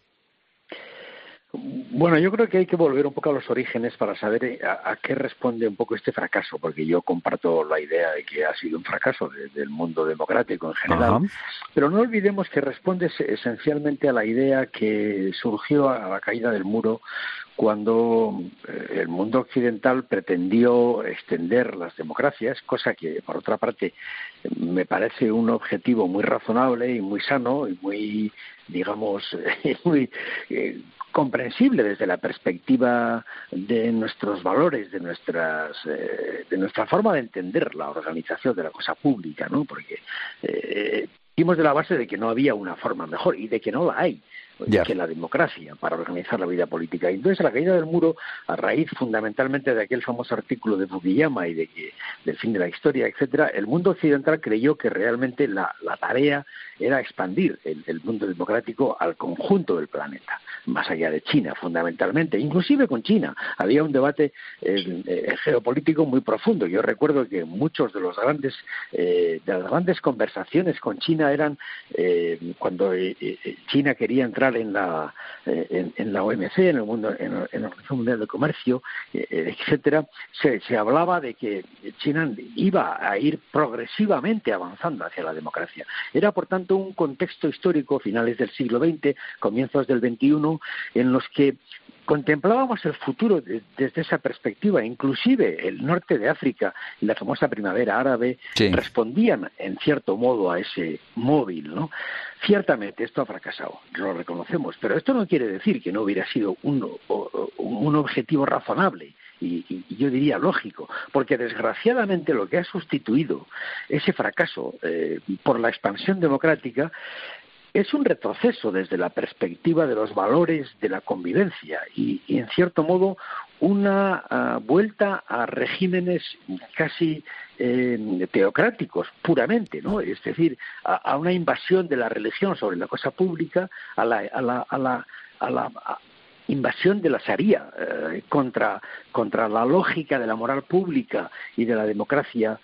Bueno, yo creo que hay que volver un poco a los orígenes para saber a qué responde un poco este fracaso, porque yo comparto la idea de que ha sido un fracaso del mundo democrático en general. Ajá. Pero no olvidemos que responde esencialmente a la idea que surgió a la caída del muro cuando el mundo occidental pretendió extender las democracias, cosa que, por otra parte, me parece un objetivo muy razonable y muy sano y muy, digamos, muy comprensible desde la perspectiva de nuestros valores, de nuestra forma de entender la organización de la cosa pública, ¿no? Porque partimos de la base de que no había una forma mejor y de que no la hay. Que la democracia para organizar la vida política. Y entonces, la caída del muro, a raíz fundamentalmente de aquel famoso artículo de Fukuyama y del fin de la historia, etcétera, el mundo occidental creyó que realmente la tarea era expandir el mundo democrático al conjunto del planeta, más allá de China, fundamentalmente. Inclusive con China había un debate geopolítico muy profundo. Yo recuerdo que muchos de las grandes conversaciones con China eran cuando China quería entrar en la OMC, en la Organización Mundial del Comercio, etcétera. Se hablaba de que China iba a ir progresivamente avanzando hacia la democracia. Era, por tanto, un contexto histórico, finales del siglo XX, comienzos del XXI, en los que contemplábamos el futuro desde esa perspectiva. Inclusive el norte de África y la famosa primavera árabe respondían en cierto modo a ese móvil, ¿no? Ciertamente esto ha fracasado, lo reconocemos, pero esto no quiere decir que no hubiera sido un objetivo razonable y yo diría lógico, porque desgraciadamente lo que ha sustituido ese fracaso por la expansión democrática es un retroceso desde la perspectiva de los valores de la convivencia y en cierto modo una vuelta a regímenes casi teocráticos puramente, ¿no? Es decir, a una invasión de la religión sobre la cosa pública, a la invasión de la Sharia contra la lógica de la moral pública y de la democracia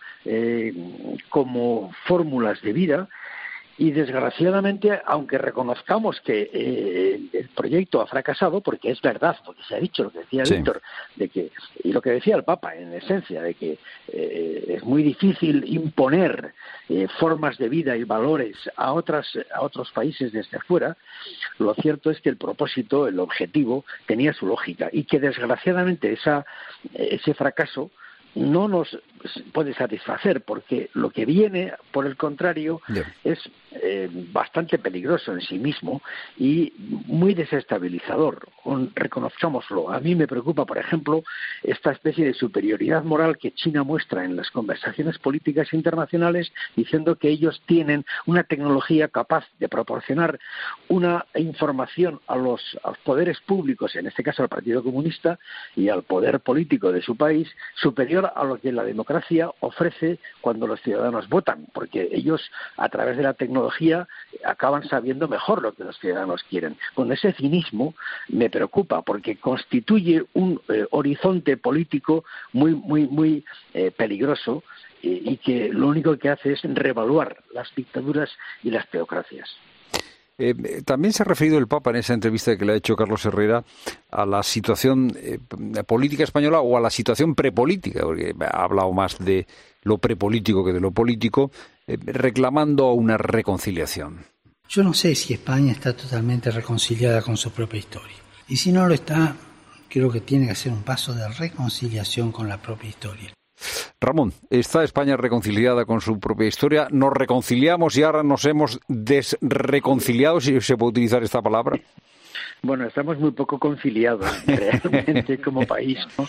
como fórmulas de vida. Y desgraciadamente, aunque reconozcamos que el proyecto ha fracasado, porque es verdad, porque se ha dicho lo que decía Víctor, de que, y lo que decía el Papa en esencia, de que es muy difícil imponer formas de vida y valores a otros países desde fuera, lo cierto es que el propósito, el objetivo, tenía su lógica y que desgraciadamente ese fracaso no nos puede satisfacer, porque lo que viene, por el contrario, es bastante peligroso en sí mismo y muy desestabilizador. Reconozcámoslo. A mí me preocupa, por ejemplo, esta especie de superioridad moral que China muestra en las conversaciones políticas internacionales, diciendo que ellos tienen una tecnología capaz de proporcionar una información a los poderes públicos, en este caso al Partido Comunista y al poder político de su país, superior a lo que la democracia ofrece cuando los ciudadanos votan, porque ellos, a través de la tecnología, acaban sabiendo mejor lo que los ciudadanos quieren. Con ese cinismo me preocupa, porque constituye un horizonte político muy peligroso y que lo único que hace es revaluar las dictaduras y las teocracias. También se ha referido el Papa en esa entrevista que le ha hecho Carlos Herrera a la situación política española o a la situación prepolítica, porque ha hablado más de lo prepolítico que de lo político, reclamando una reconciliación. Yo no sé si España está totalmente reconciliada con su propia historia. Y si no lo está, creo que tiene que hacer un paso de reconciliación con la propia historia. Ramón, ¿está España reconciliada con su propia historia? ¿Nos reconciliamos y ahora nos hemos desreconciliado, si se puede utilizar esta palabra? Bueno, estamos muy poco conciliados realmente como país, ¿no?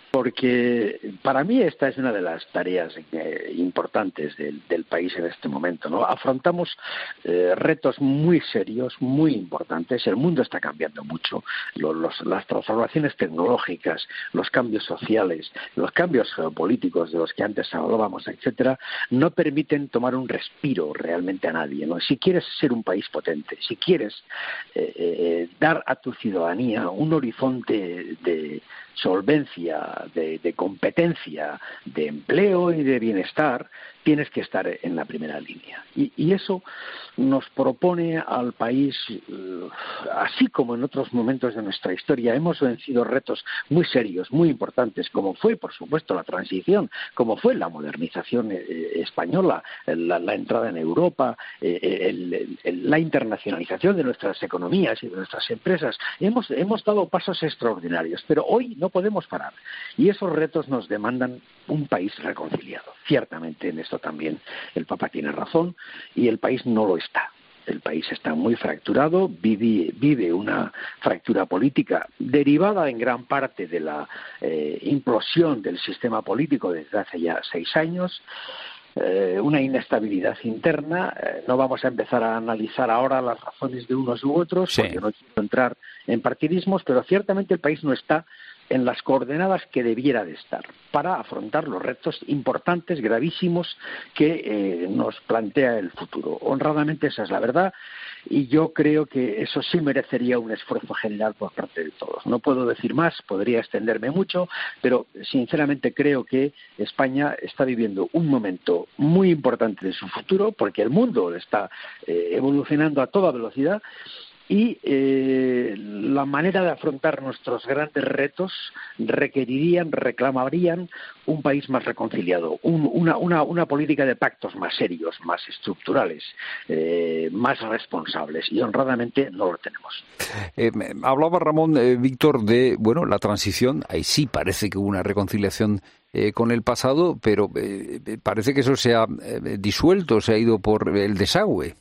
porque para mí esta es una de las tareas importantes del país en este momento, ¿no? Afrontamos retos muy serios, muy importantes. El mundo está cambiando mucho. Las transformaciones tecnológicas, los cambios sociales, los cambios geopolíticos de los que antes hablábamos, etcétera, no permiten tomar un respiro realmente a nadie, ¿no? Si quieres ser un país potente, si quieres dar a tu ciudadanía un horizonte de solvencia, de competencia, de empleo y de bienestar, tienes que estar en la primera línea. Y eso nos propone al país, así como en otros momentos de nuestra historia, hemos vencido retos muy serios, muy importantes, como fue, por supuesto, la transición, como fue la modernización española, la entrada en Europa, la internacionalización de nuestras economías y de nuestras empresas. Hemos dado pasos extraordinarios, pero hoy no podemos parar. Y esos retos nos demandan un país reconciliado. Ciertamente en esto también el Papa tiene razón, y el país no lo está. El país está muy fracturado, vive una fractura política derivada en gran parte de la implosión del sistema político desde hace ya 6 años, una inestabilidad interna. No vamos a empezar a analizar ahora las razones de unos u otros, porque no quiero entrar en partidismos, pero ciertamente el país no está en las coordenadas que debiera de estar para afrontar los retos importantes, gravísimos, que nos plantea el futuro. Honradamente esa es la verdad, y yo creo que eso sí merecería un esfuerzo general por parte de todos. No puedo decir más, podría extenderme mucho, pero sinceramente creo que España está viviendo un momento muy importante de su futuro, porque el mundo está evolucionando a toda velocidad, y la manera de afrontar nuestros grandes retos reclamarían un país más reconciliado, una política de pactos más serios, más estructurales, más responsables, y honradamente no lo tenemos. Hablaba Ramón, Víctor, de la transición. Ahí sí parece que hubo una reconciliación con el pasado, pero parece que eso se ha disuelto, se ha ido por el desagüe.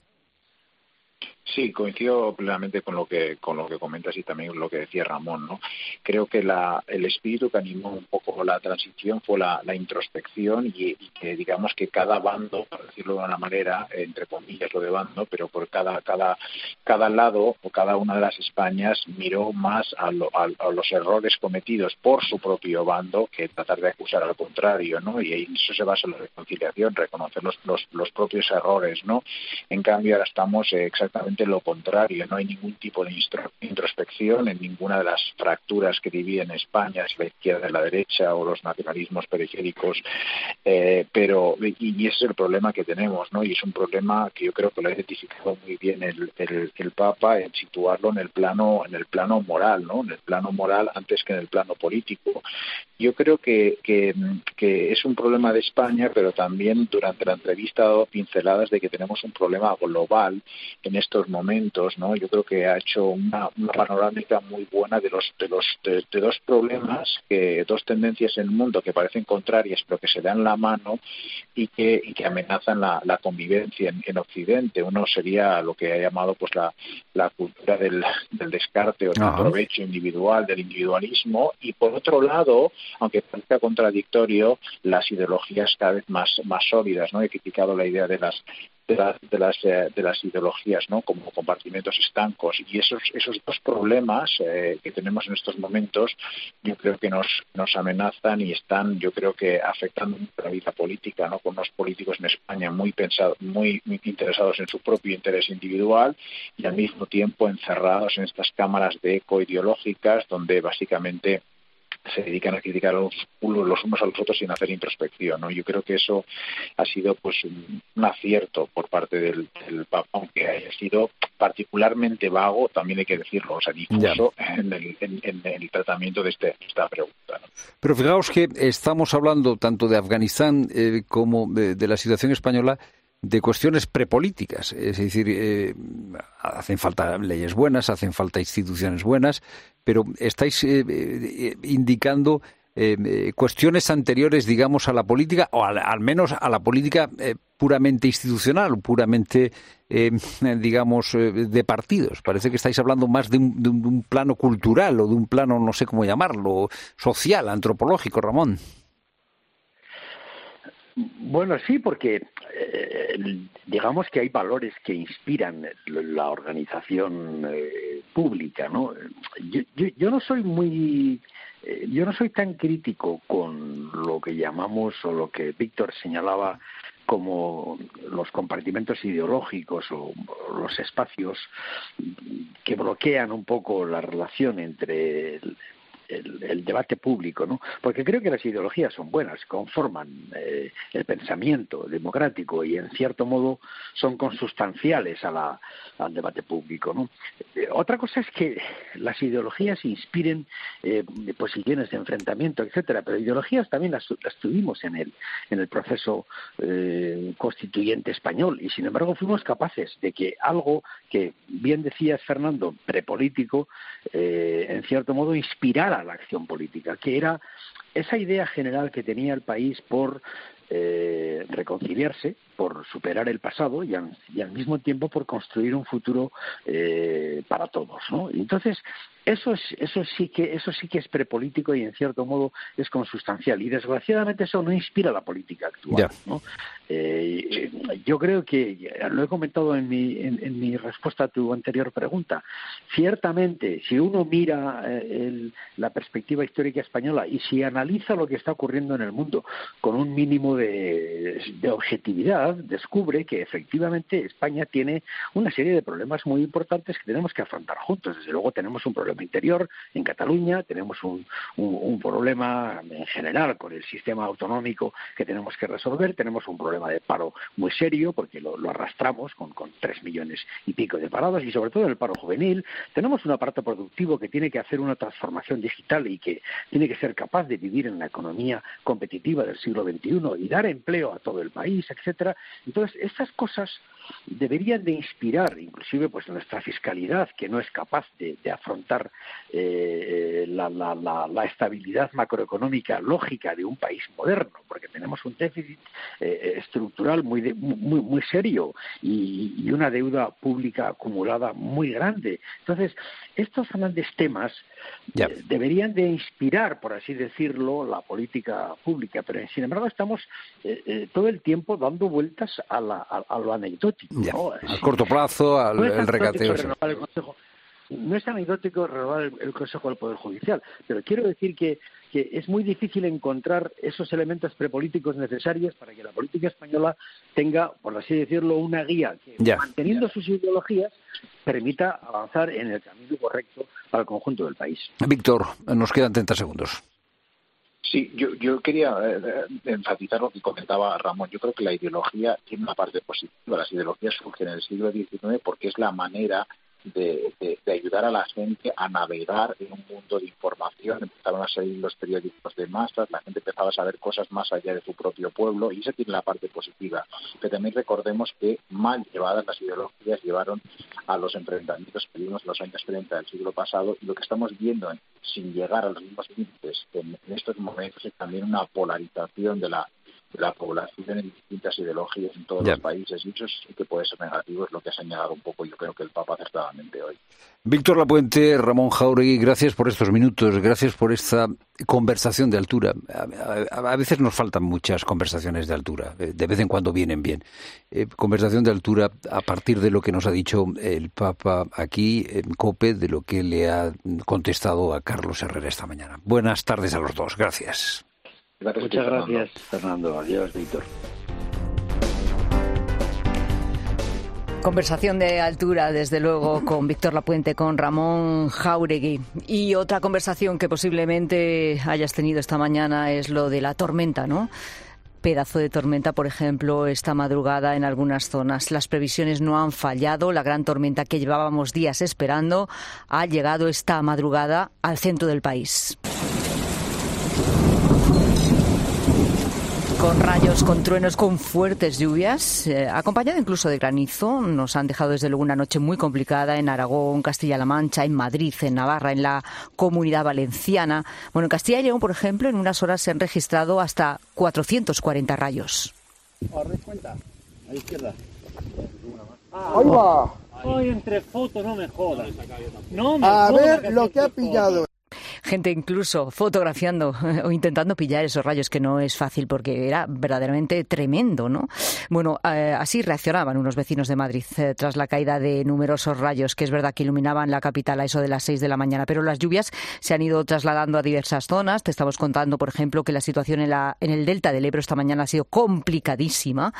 Sí, coincido plenamente con lo que comentas y también lo que decía Ramón, ¿no? Creo que el espíritu que animó un poco la transición fue la introspección y que digamos que cada bando, por decirlo de una manera, entre comillas lo de bando, pero por cada lado o cada una de las Españas miró más a los errores cometidos por su propio bando que tratar de acusar al contrario, ¿no? Y en eso se basa la reconciliación, reconocer los propios errores, ¿no? En cambio ahora estamos exactamente lo contrario, no hay ningún tipo de introspección en ninguna de las fracturas que dividen España, si la izquierda y la derecha o los nacionalismos periféricos, pero ese es el problema que tenemos, ¿no? Y es un problema que yo creo que lo ha identificado muy bien el Papa, en situarlo en el plano moral, ¿no? En el plano moral antes que en el plano político. Yo creo que es un problema de España, pero también durante la entrevista ha dado pinceladas de que tenemos un problema global en estos momentos, ¿no? Yo creo que ha hecho una panorámica muy buena de dos problemas, dos tendencias en el mundo que parecen contrarias pero que se dan la mano y que amenazan la convivencia en Occidente. Uno sería lo que ha llamado pues la cultura del descarte o del provecho individual, del individualismo, y por otro lado, aunque parezca contradictorio, las ideologías cada vez más sólidas, ¿no? He criticado la idea de las ideologías, ¿no? Como compartimentos estancos, y esos dos problemas que tenemos en estos momentos yo creo que nos amenazan y están, yo creo que afectando la vida política, ¿no? Con unos políticos en España muy interesados en su propio interés individual y al mismo tiempo encerrados en estas cámaras de eco ideológicas donde básicamente se dedican a criticar los unos a los otros sin hacer introspección, ¿no? Yo creo que eso ha sido pues un acierto por parte del Papa, aunque haya sido particularmente vago, también hay que decirlo, o sea, difuso en el tratamiento de esta pregunta, ¿no? Pero fijaos que estamos hablando tanto de Afganistán como de la situación española, de cuestiones prepolíticas, es decir, hacen falta leyes buenas, hacen falta instituciones buenas, pero estáis indicando cuestiones anteriores, digamos, a la política, o al menos a la política puramente institucional, puramente, digamos, de partidos. Parece que estáis hablando más de un plano cultural o de un plano, no sé cómo llamarlo, social, antropológico, Ramón. Bueno, sí, porque digamos que hay valores que inspiran la organización pública, ¿no? Yo no soy yo no soy tan crítico con lo que llamamos o lo que Víctor señalaba como los compartimentos ideológicos o los espacios que bloquean un poco la relación entre el debate público, ¿no? Porque creo que las ideologías son buenas, conforman el pensamiento democrático y en cierto modo son consustanciales al debate público, ¿no? Otra cosa es que las ideologías inspiren posiciones de enfrentamiento, etcétera, pero ideologías también las tuvimos en el proceso constituyente español y sin embargo fuimos capaces de que algo que bien decías, Fernando, prepolítico, en cierto modo inspirara la acción política, que era esa idea general que tenía el país por reconciliarse, por superar el pasado y al mismo tiempo por construir un futuro para todos, ¿no? Y entonces eso sí que es prepolítico y en cierto modo es consustancial y desgraciadamente eso no inspira la política actual, ¿no? Yo creo que lo he comentado en mi respuesta a tu anterior pregunta. Ciertamente, si uno mira la perspectiva histórica española y si analiza lo que está ocurriendo en el mundo con un mínimo de objetividad, descubre que efectivamente España tiene una serie de problemas muy importantes que tenemos que afrontar juntos. Desde luego tenemos un problema interior en Cataluña, tenemos un problema en general con el sistema autonómico que tenemos que resolver, tenemos un problema de paro muy serio porque lo arrastramos con 3 millones y pico de parados y sobre todo el paro juvenil. Tenemos un aparato productivo que tiene que hacer una transformación digital y que tiene que ser capaz de vivir en la economía competitiva del siglo XXI y dar empleo a todo el país, etcétera. Entonces, estas cosas deberían de inspirar, inclusive pues nuestra fiscalidad, que no es capaz de afrontar la estabilidad macroeconómica lógica de un país moderno, porque tenemos un déficit estructural muy serio y una deuda pública acumulada muy grande. Entonces, estos grandes temas deberían de inspirar, por así decirlo, la política pública, pero sin embargo estamos todo el tiempo dando vueltas a lo anecdótico, ¿no? Al corto plazo, al regateo. No es anecdótico renovar el Consejo del Poder Judicial, pero quiero decir que es muy difícil encontrar esos elementos prepolíticos necesarios para que la política española tenga, por así decirlo, una guía que, manteniendo sus ideologías, permita avanzar en el camino correcto para el conjunto del país. Víctor, nos quedan 30 segundos. Sí, yo quería enfatizar lo que comentaba Ramón. Yo creo que la ideología tiene una parte positiva. Las ideologías surgen en el siglo XIX porque es la manera de ayudar a la gente a navegar en un mundo de información. Empezaron a salir los periódicos de masas, la gente empezaba a saber cosas más allá de su propio pueblo y esa tiene la parte positiva. Pero también recordemos que mal llevadas las ideologías llevaron a los enfrentamientos que vimos en los años 30 del siglo pasado y lo que estamos viendo sin llegar a los mismos límites en estos momentos es también una polarización de la población en distintas ideologías en todos los países y eso sí que puede ser negativo, es lo que ha señalado un poco yo creo que el Papa acertadamente hoy. Víctor Lapuente, Ramón Jáuregui, gracias por estos minutos, gracias por esta conversación de altura. A veces nos faltan muchas conversaciones de altura, de vez en cuando vienen bien. Conversación de altura a partir de lo que nos ha dicho el Papa aquí en COPE, de lo que le ha contestado a Carlos Herrera esta mañana. Buenas tardes a los dos, gracias. Muchas gracias, Fernando. Adiós, Víctor. Conversación de altura, desde luego, con Víctor Lapuente, con Ramón Jáuregui. Y otra conversación que posiblemente hayas tenido esta mañana es lo de la tormenta, ¿no? Pedazo de tormenta, por ejemplo, esta madrugada en algunas zonas. Las previsiones no han fallado. La gran tormenta que llevábamos días esperando ha llegado esta madrugada al centro del país. Con rayos, con truenos, con fuertes lluvias, acompañado incluso de granizo. Nos han dejado desde luego una noche muy complicada en Aragón, Castilla-La Mancha, en Madrid, en Navarra, en la Comunidad Valenciana. Bueno, en Castilla y León, por ejemplo, en unas horas se han registrado hasta 440 rayos. ¿Os dais cuenta? A la izquierda. ¡Ahí va! Ay, entre fotos, no me jodas. No me jodas. A ver lo que ha pillado. Gente incluso fotografiando o intentando pillar esos rayos, que no es fácil porque era verdaderamente tremendo, ¿no? Bueno, así reaccionaban unos vecinos de Madrid tras la caída de numerosos rayos, que es verdad que iluminaban la capital a eso de las 6 de la mañana, pero las lluvias se han ido trasladando a diversas zonas. Te estamos contando, por ejemplo, que la situación en el delta del Ebro esta mañana ha sido complicadísima,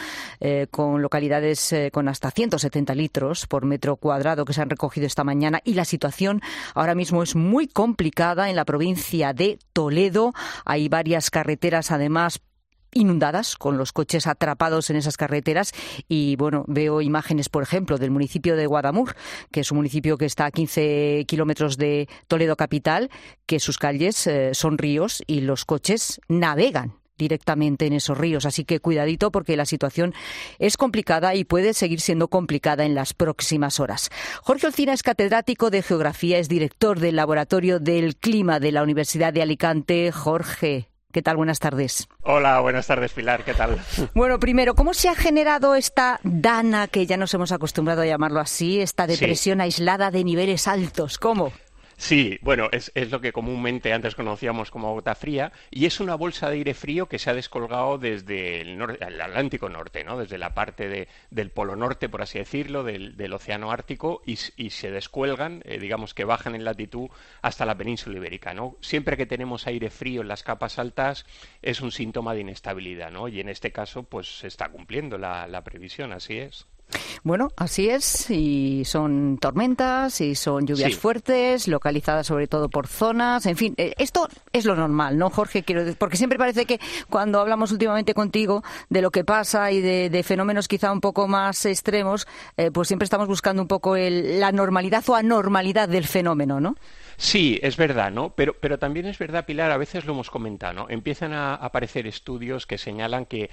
con localidades con hasta 170 litros por metro cuadrado que se han recogido esta mañana, y la situación ahora mismo es muy complicada en la provincia de Toledo. Hay varias carreteras además inundadas, con los coches atrapados en esas carreteras, y bueno, veo imágenes, por ejemplo, del municipio de Guadamur, que es un municipio que está a 15 kilómetros de Toledo capital, que sus calles son ríos y los coches navegan directamente en esos ríos, así que cuidadito porque la situación es complicada y puede seguir siendo complicada en las próximas horas. Jorge Olcina es catedrático de Geografía, es director del Laboratorio del Clima de la Universidad de Alicante. Jorge, ¿qué tal? Buenas tardes. Hola, buenas tardes, Pilar, ¿qué tal? Bueno, primero, ¿cómo se ha generado esta dana, que ya nos hemos acostumbrado a llamarlo así, esta depresión aislada de niveles altos? ¿Cómo? Sí, bueno, es lo que comúnmente antes conocíamos como gota fría, y es una bolsa de aire frío que se ha descolgado desde el Atlántico Norte, ¿no? Desde la parte del Polo Norte, por así decirlo, del Océano Ártico, y se descuelgan, digamos que bajan en latitud hasta la península ibérica, ¿no? Siempre que tenemos aire frío en las capas altas es un síntoma de inestabilidad, ¿no? Y en este caso, pues se está cumpliendo la previsión, así es. Bueno, así es, y son tormentas y son lluvias fuertes, localizadas sobre todo por zonas, en fin, esto es lo normal, ¿no, Jorge? Porque siempre parece que cuando hablamos últimamente contigo de lo que pasa y de fenómenos quizá un poco más extremos, pues siempre estamos buscando un poco la normalidad o anormalidad del fenómeno, ¿no? Sí, es verdad, ¿no? Pero también es verdad, Pilar, a veces lo hemos comentado, ¿no? Empiezan a aparecer estudios que señalan que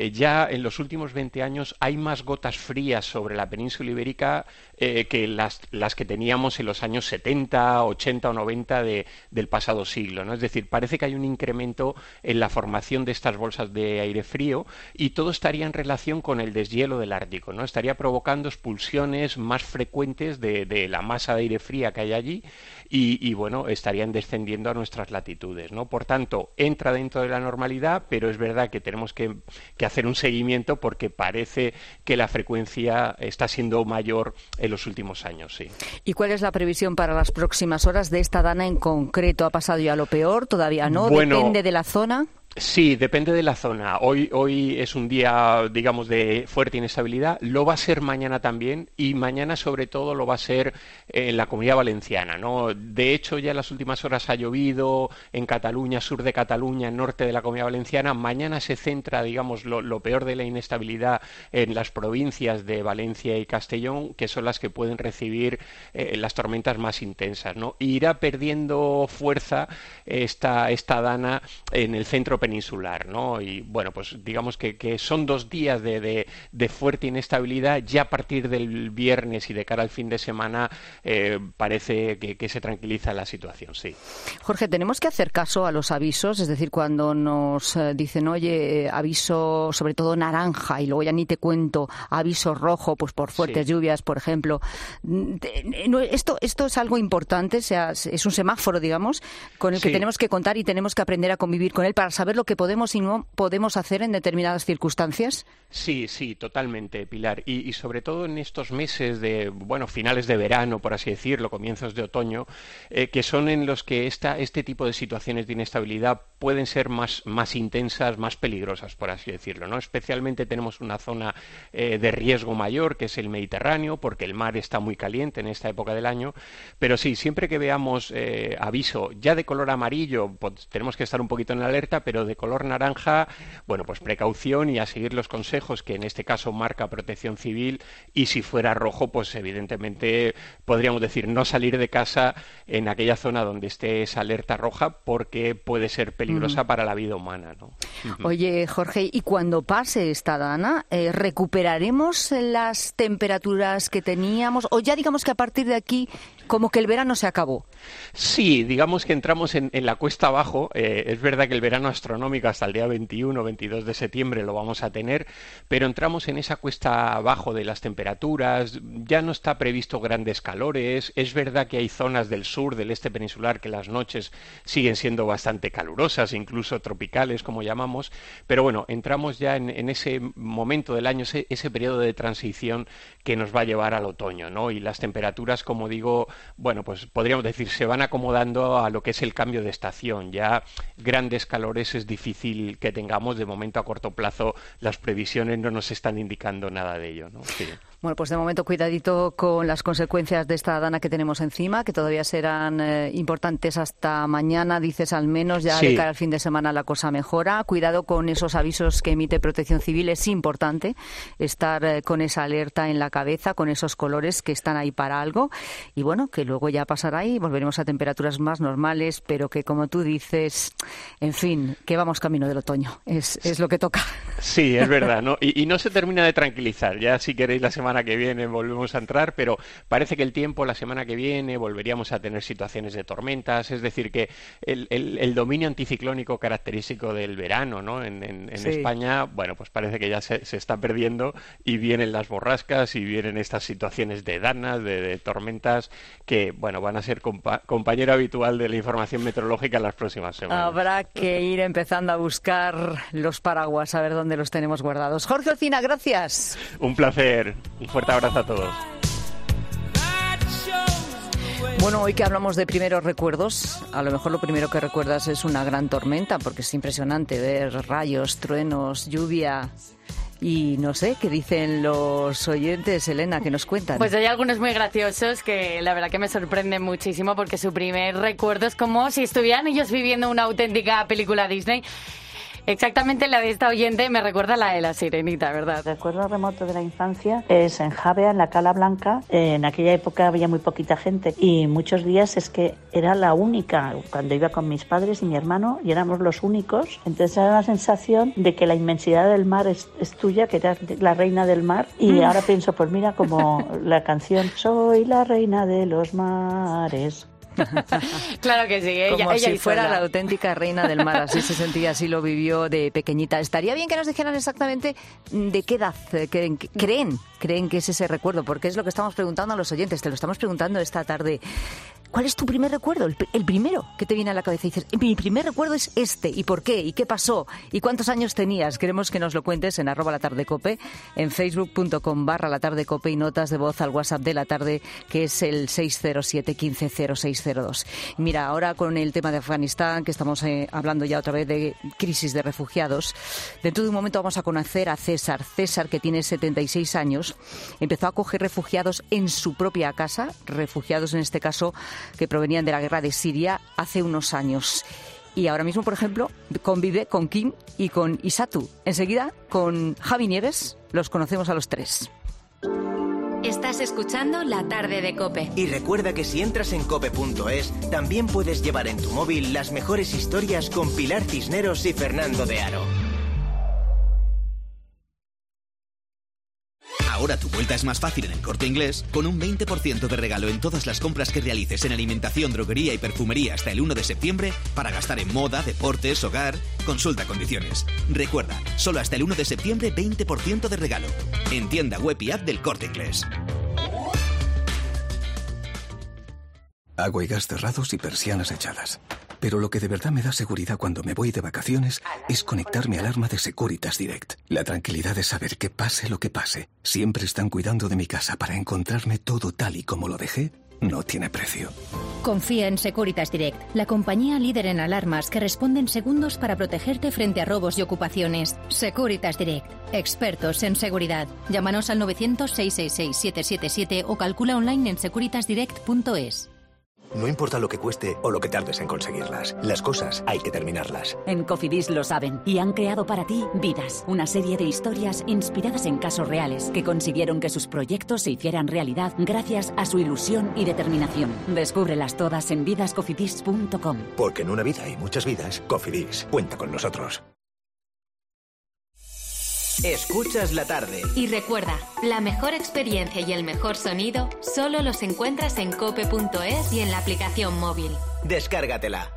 ya en los últimos 20 años hay más gotas frías sobre la península ibérica que las que teníamos en los años 70, 80 o 90 del pasado siglo, ¿no? Es decir, parece que hay un incremento en la formación de estas bolsas de aire frío, y todo estaría en relación con el deshielo del Ártico, ¿no? Estaría provocando expulsiones más frecuentes de la masa de aire fría que hay allí, y bueno, estarían descendiendo a nuestras latitudes, ¿no? Por tanto, entra dentro de la normalidad, pero es verdad que tenemos que hacer un seguimiento porque parece que la frecuencia está siendo mayor en los últimos años, sí. ¿Y cuál es la previsión para las próximas horas de esta dana en concreto? ¿Ha pasado ya lo peor? ¿Todavía no? Bueno, ¿depende de la zona? Sí, depende de la zona. Hoy es un día, digamos, de fuerte inestabilidad. Lo va a ser mañana también, y mañana sobre todo lo va a ser en la Comunidad Valenciana, ¿no? De hecho, ya en las últimas horas ha llovido en Cataluña, sur de Cataluña, norte de la Comunidad Valenciana. Mañana se centra, digamos, lo peor de la inestabilidad en las provincias de Valencia y Castellón, que son las que pueden recibir las tormentas más intensas, ¿no? Y irá perdiendo fuerza esta dana en el centro peninsular, ¿no? Y bueno, pues digamos que son 2 días de fuerte inestabilidad. Ya a partir del viernes y de cara al fin de semana parece que se tranquiliza la situación, sí. Jorge, tenemos que hacer caso a los avisos, es decir, cuando nos dicen, oye, aviso sobre todo naranja, y luego ya ni te cuento, aviso rojo, pues por fuertes lluvias, por ejemplo. Esto es algo importante, o sea, es un semáforo, digamos, con el que tenemos que contar y tenemos que aprender a convivir con él para saber lo que podemos y no podemos hacer en determinadas circunstancias. Sí, totalmente, Pilar. Y sobre todo en estos meses de, bueno, finales de verano, por así decirlo, comienzos de otoño, que son en los que este tipo de situaciones de inestabilidad pueden ser más intensas, más peligrosas, por así decirlo, ¿no? Especialmente tenemos una zona de riesgo mayor, que es el Mediterráneo, porque el mar está muy caliente en esta época del año. Pero sí, siempre que veamos aviso ya de color amarillo, pues tenemos que estar un poquito en alerta, pero pero de color naranja, bueno, pues precaución y a seguir los consejos que en este caso marca Protección Civil, y si fuera rojo, pues evidentemente podríamos decir no salir de casa en aquella zona donde esté esa alerta roja, porque puede ser peligrosa para la vida humana, ¿no? Oye, Jorge, ¿y cuando pase esta dana, recuperaremos las temperaturas que teníamos, o ya digamos que a partir de aquí como que el verano se acabó? Sí, digamos que entramos en la cuesta abajo. Es verdad que el verano astronómico hasta el día 21 o 22 de septiembre lo vamos a tener, pero entramos en esa cuesta abajo de las temperaturas. Ya no está previsto grandes calores. Es verdad que hay zonas del sur, del este peninsular, que las noches siguen siendo bastante calurosas, incluso tropicales, como llamamos, pero bueno, entramos ya en ese momento del año, ese periodo de transición que nos va a llevar al otoño, ¿no? Y las temperaturas, como digo, bueno, pues podríamos decir, se van acomodando a lo que es el cambio de estación. Ya grandes calores es difícil que tengamos. De momento, a corto plazo, las previsiones no nos están indicando nada de ello, ¿no? Sí. Bueno, pues de momento cuidadito con las consecuencias de esta dana que tenemos encima, que todavía serán importantes hasta mañana, dices al menos, ya de cara al fin de semana la cosa mejora. Cuidado con esos avisos que emite Protección Civil, es importante estar con esa alerta en la cabeza, con esos colores que están ahí para algo, y bueno, que luego ya pasará y volveremos a temperaturas más normales, pero que como tú dices, en fin, que vamos camino del otoño, es lo que toca. Sí, es verdad, ¿no? Y no se termina de tranquilizar. Ya si queréis la semana que viene volvemos a entrar, pero parece que el tiempo la semana que viene volveríamos a tener situaciones de tormentas. Es decir, que el dominio anticiclónico característico del verano, ¿no? En España, bueno, pues parece que ya se está perdiendo, y vienen las borrascas y vienen estas situaciones de danas, de tormentas, que bueno, van a ser compañero habitual de la información meteorológica en las próximas semanas. Habrá que ir empezando a buscar los paraguas, a ver dónde los tenemos guardados. Jorge Olcina, gracias. Un placer. Un fuerte abrazo a todos. Bueno, hoy que hablamos de primeros recuerdos, a lo mejor lo primero que recuerdas es una gran tormenta, porque es impresionante ver rayos, truenos, lluvia. Y no sé, ¿qué dicen los oyentes, Elena, que nos cuentan? Pues hay algunos muy graciosos que la verdad que me sorprenden muchísimo, porque su primer recuerdo es como si estuvieran ellos viviendo una auténtica película Disney. Exactamente la de esta oyente me recuerda la de La Sirenita, ¿verdad? El recuerdo remoto de la infancia es en Javea, en la Cala Blanca. En aquella época había muy poquita gente y muchos días es que era la única, cuando iba con mis padres y mi hermano, y éramos los únicos. Entonces era la sensación de que la inmensidad del mar es tuya, que eras la reina del mar. Y ahora pienso, pues mira, como la canción Soy la reina de los mares. Claro que sí, ella como si fuera sola. La auténtica reina del mar, así se sentía, así lo vivió de pequeñita. Estaría bien que nos dijeran exactamente de qué edad creen que es ese recuerdo, porque es lo que estamos preguntando a los oyentes, te lo estamos preguntando esta tarde. ¿Cuál es tu primer recuerdo? El primero que te viene a la cabeza y dices, mi primer recuerdo es este, ¿y por qué? ¿Y qué pasó? ¿Y cuántos años tenías? Queremos que nos lo cuentes en @latardecope, en facebook.com/latardecope, y notas de voz al WhatsApp de la tarde, que es el 607 15 0602. Mira, ahora con el tema de Afganistán, que estamos hablando ya otra vez de crisis de refugiados, dentro de un momento vamos a conocer a César. César, que tiene 76 años, empezó a acoger refugiados en su propia casa, refugiados en este caso que provenían de la guerra de Siria hace unos años. Y ahora mismo, por ejemplo, convive con Kim y con Isatu. Enseguida, con Javi Nieves, los conocemos a los tres. Estás escuchando La Tarde de COPE. Y recuerda que si entras en cope.es, también puedes llevar en tu móvil las mejores historias con Pilar Cisneros y Fernando de Aro. Ahora tu vuelta es más fácil en El Corte Inglés, con un 20% de regalo en todas las compras que realices en alimentación, droguería y perfumería hasta el 1 de septiembre para gastar en moda, deportes, hogar. Consulta condiciones. Recuerda, solo hasta el 1 de septiembre 20% de regalo. En tienda web y app del Corte Inglés. Agua y gas cerrados y persianas echadas. Pero lo que de verdad me da seguridad cuando me voy de vacaciones es conectar mi alarma de Securitas Direct. La tranquilidad de saber que pase lo que pase, siempre están cuidando de mi casa para encontrarme todo tal y como lo dejé, no tiene precio. Confía en Securitas Direct, la compañía líder en alarmas que responde en segundos para protegerte frente a robos y ocupaciones. Securitas Direct, expertos en seguridad. Llámanos al 900 666 777 o calcula online en securitasdirect.es. No importa lo que cueste o lo que tardes en conseguirlas, las cosas hay que terminarlas. En Cofidis lo saben y han creado para ti Vidas, una serie de historias inspiradas en casos reales que consiguieron que sus proyectos se hicieran realidad gracias a su ilusión y determinación. Descúbrelas todas en vidascofidis.com. Porque en una vida hay muchas vidas, Cofidis cuenta con nosotros. Escuchas la tarde. Y recuerda, la mejor experiencia y el mejor sonido solo los encuentras en cope.es y en la aplicación móvil. Descárgatela.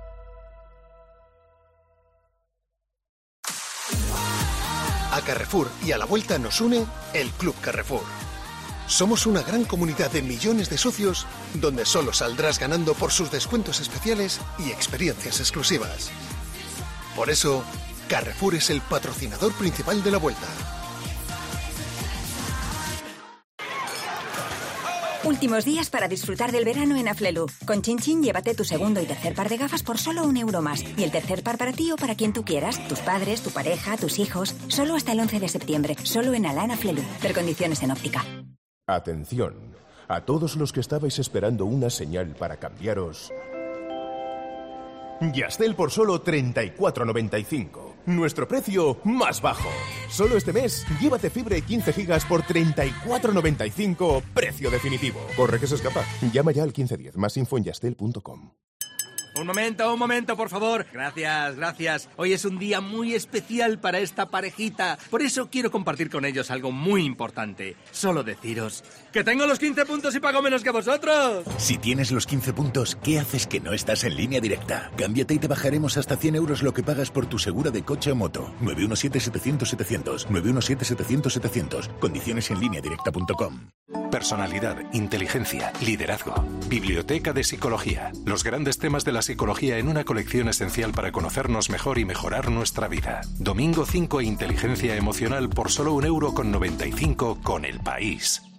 A Carrefour y a la vuelta nos une el Club Carrefour. Somos una gran comunidad de millones de socios donde solo saldrás ganando por sus descuentos especiales y experiencias exclusivas. Por eso, Carrefour es el patrocinador principal de la vuelta. Últimos días para disfrutar del verano en Aflelu. Con Chin Chin llévate tu segundo y tercer par de gafas por solo €1 más. Y el tercer par para ti o para quien tú quieras. Tus padres, tu pareja, tus hijos. Solo hasta el 11 de septiembre. Solo en Alana Aflelu. Ver condiciones en óptica. Atención. A todos los que estabais esperando una señal para cambiaros. Yastel por solo 34,95. Nuestro precio más bajo. Solo este mes, llévate fibra y 15 gigas por 34,95. Precio definitivo. Corre que se escapa. Llama ya al 1510. Más info en yastel.com. Un momento, por favor. Gracias. Hoy es un día muy especial para esta parejita. Por eso quiero compartir con ellos algo muy importante. Solo deciros que tengo los 15 puntos y pago menos que vosotros. Si tienes los 15 puntos, ¿qué haces que no estás en Línea Directa? Cámbiate y te bajaremos hasta 100 euros lo que pagas por tu segura de coche o moto. 917-700-700. 917-700-700. Condiciones en lineadirecta.com. Personalidad, inteligencia, liderazgo. Biblioteca de Psicología. Los grandes temas de la psicología en una colección esencial para conocernos mejor y mejorar nuestra vida. Domingo 5, Inteligencia emocional por solo €1,95 con El País.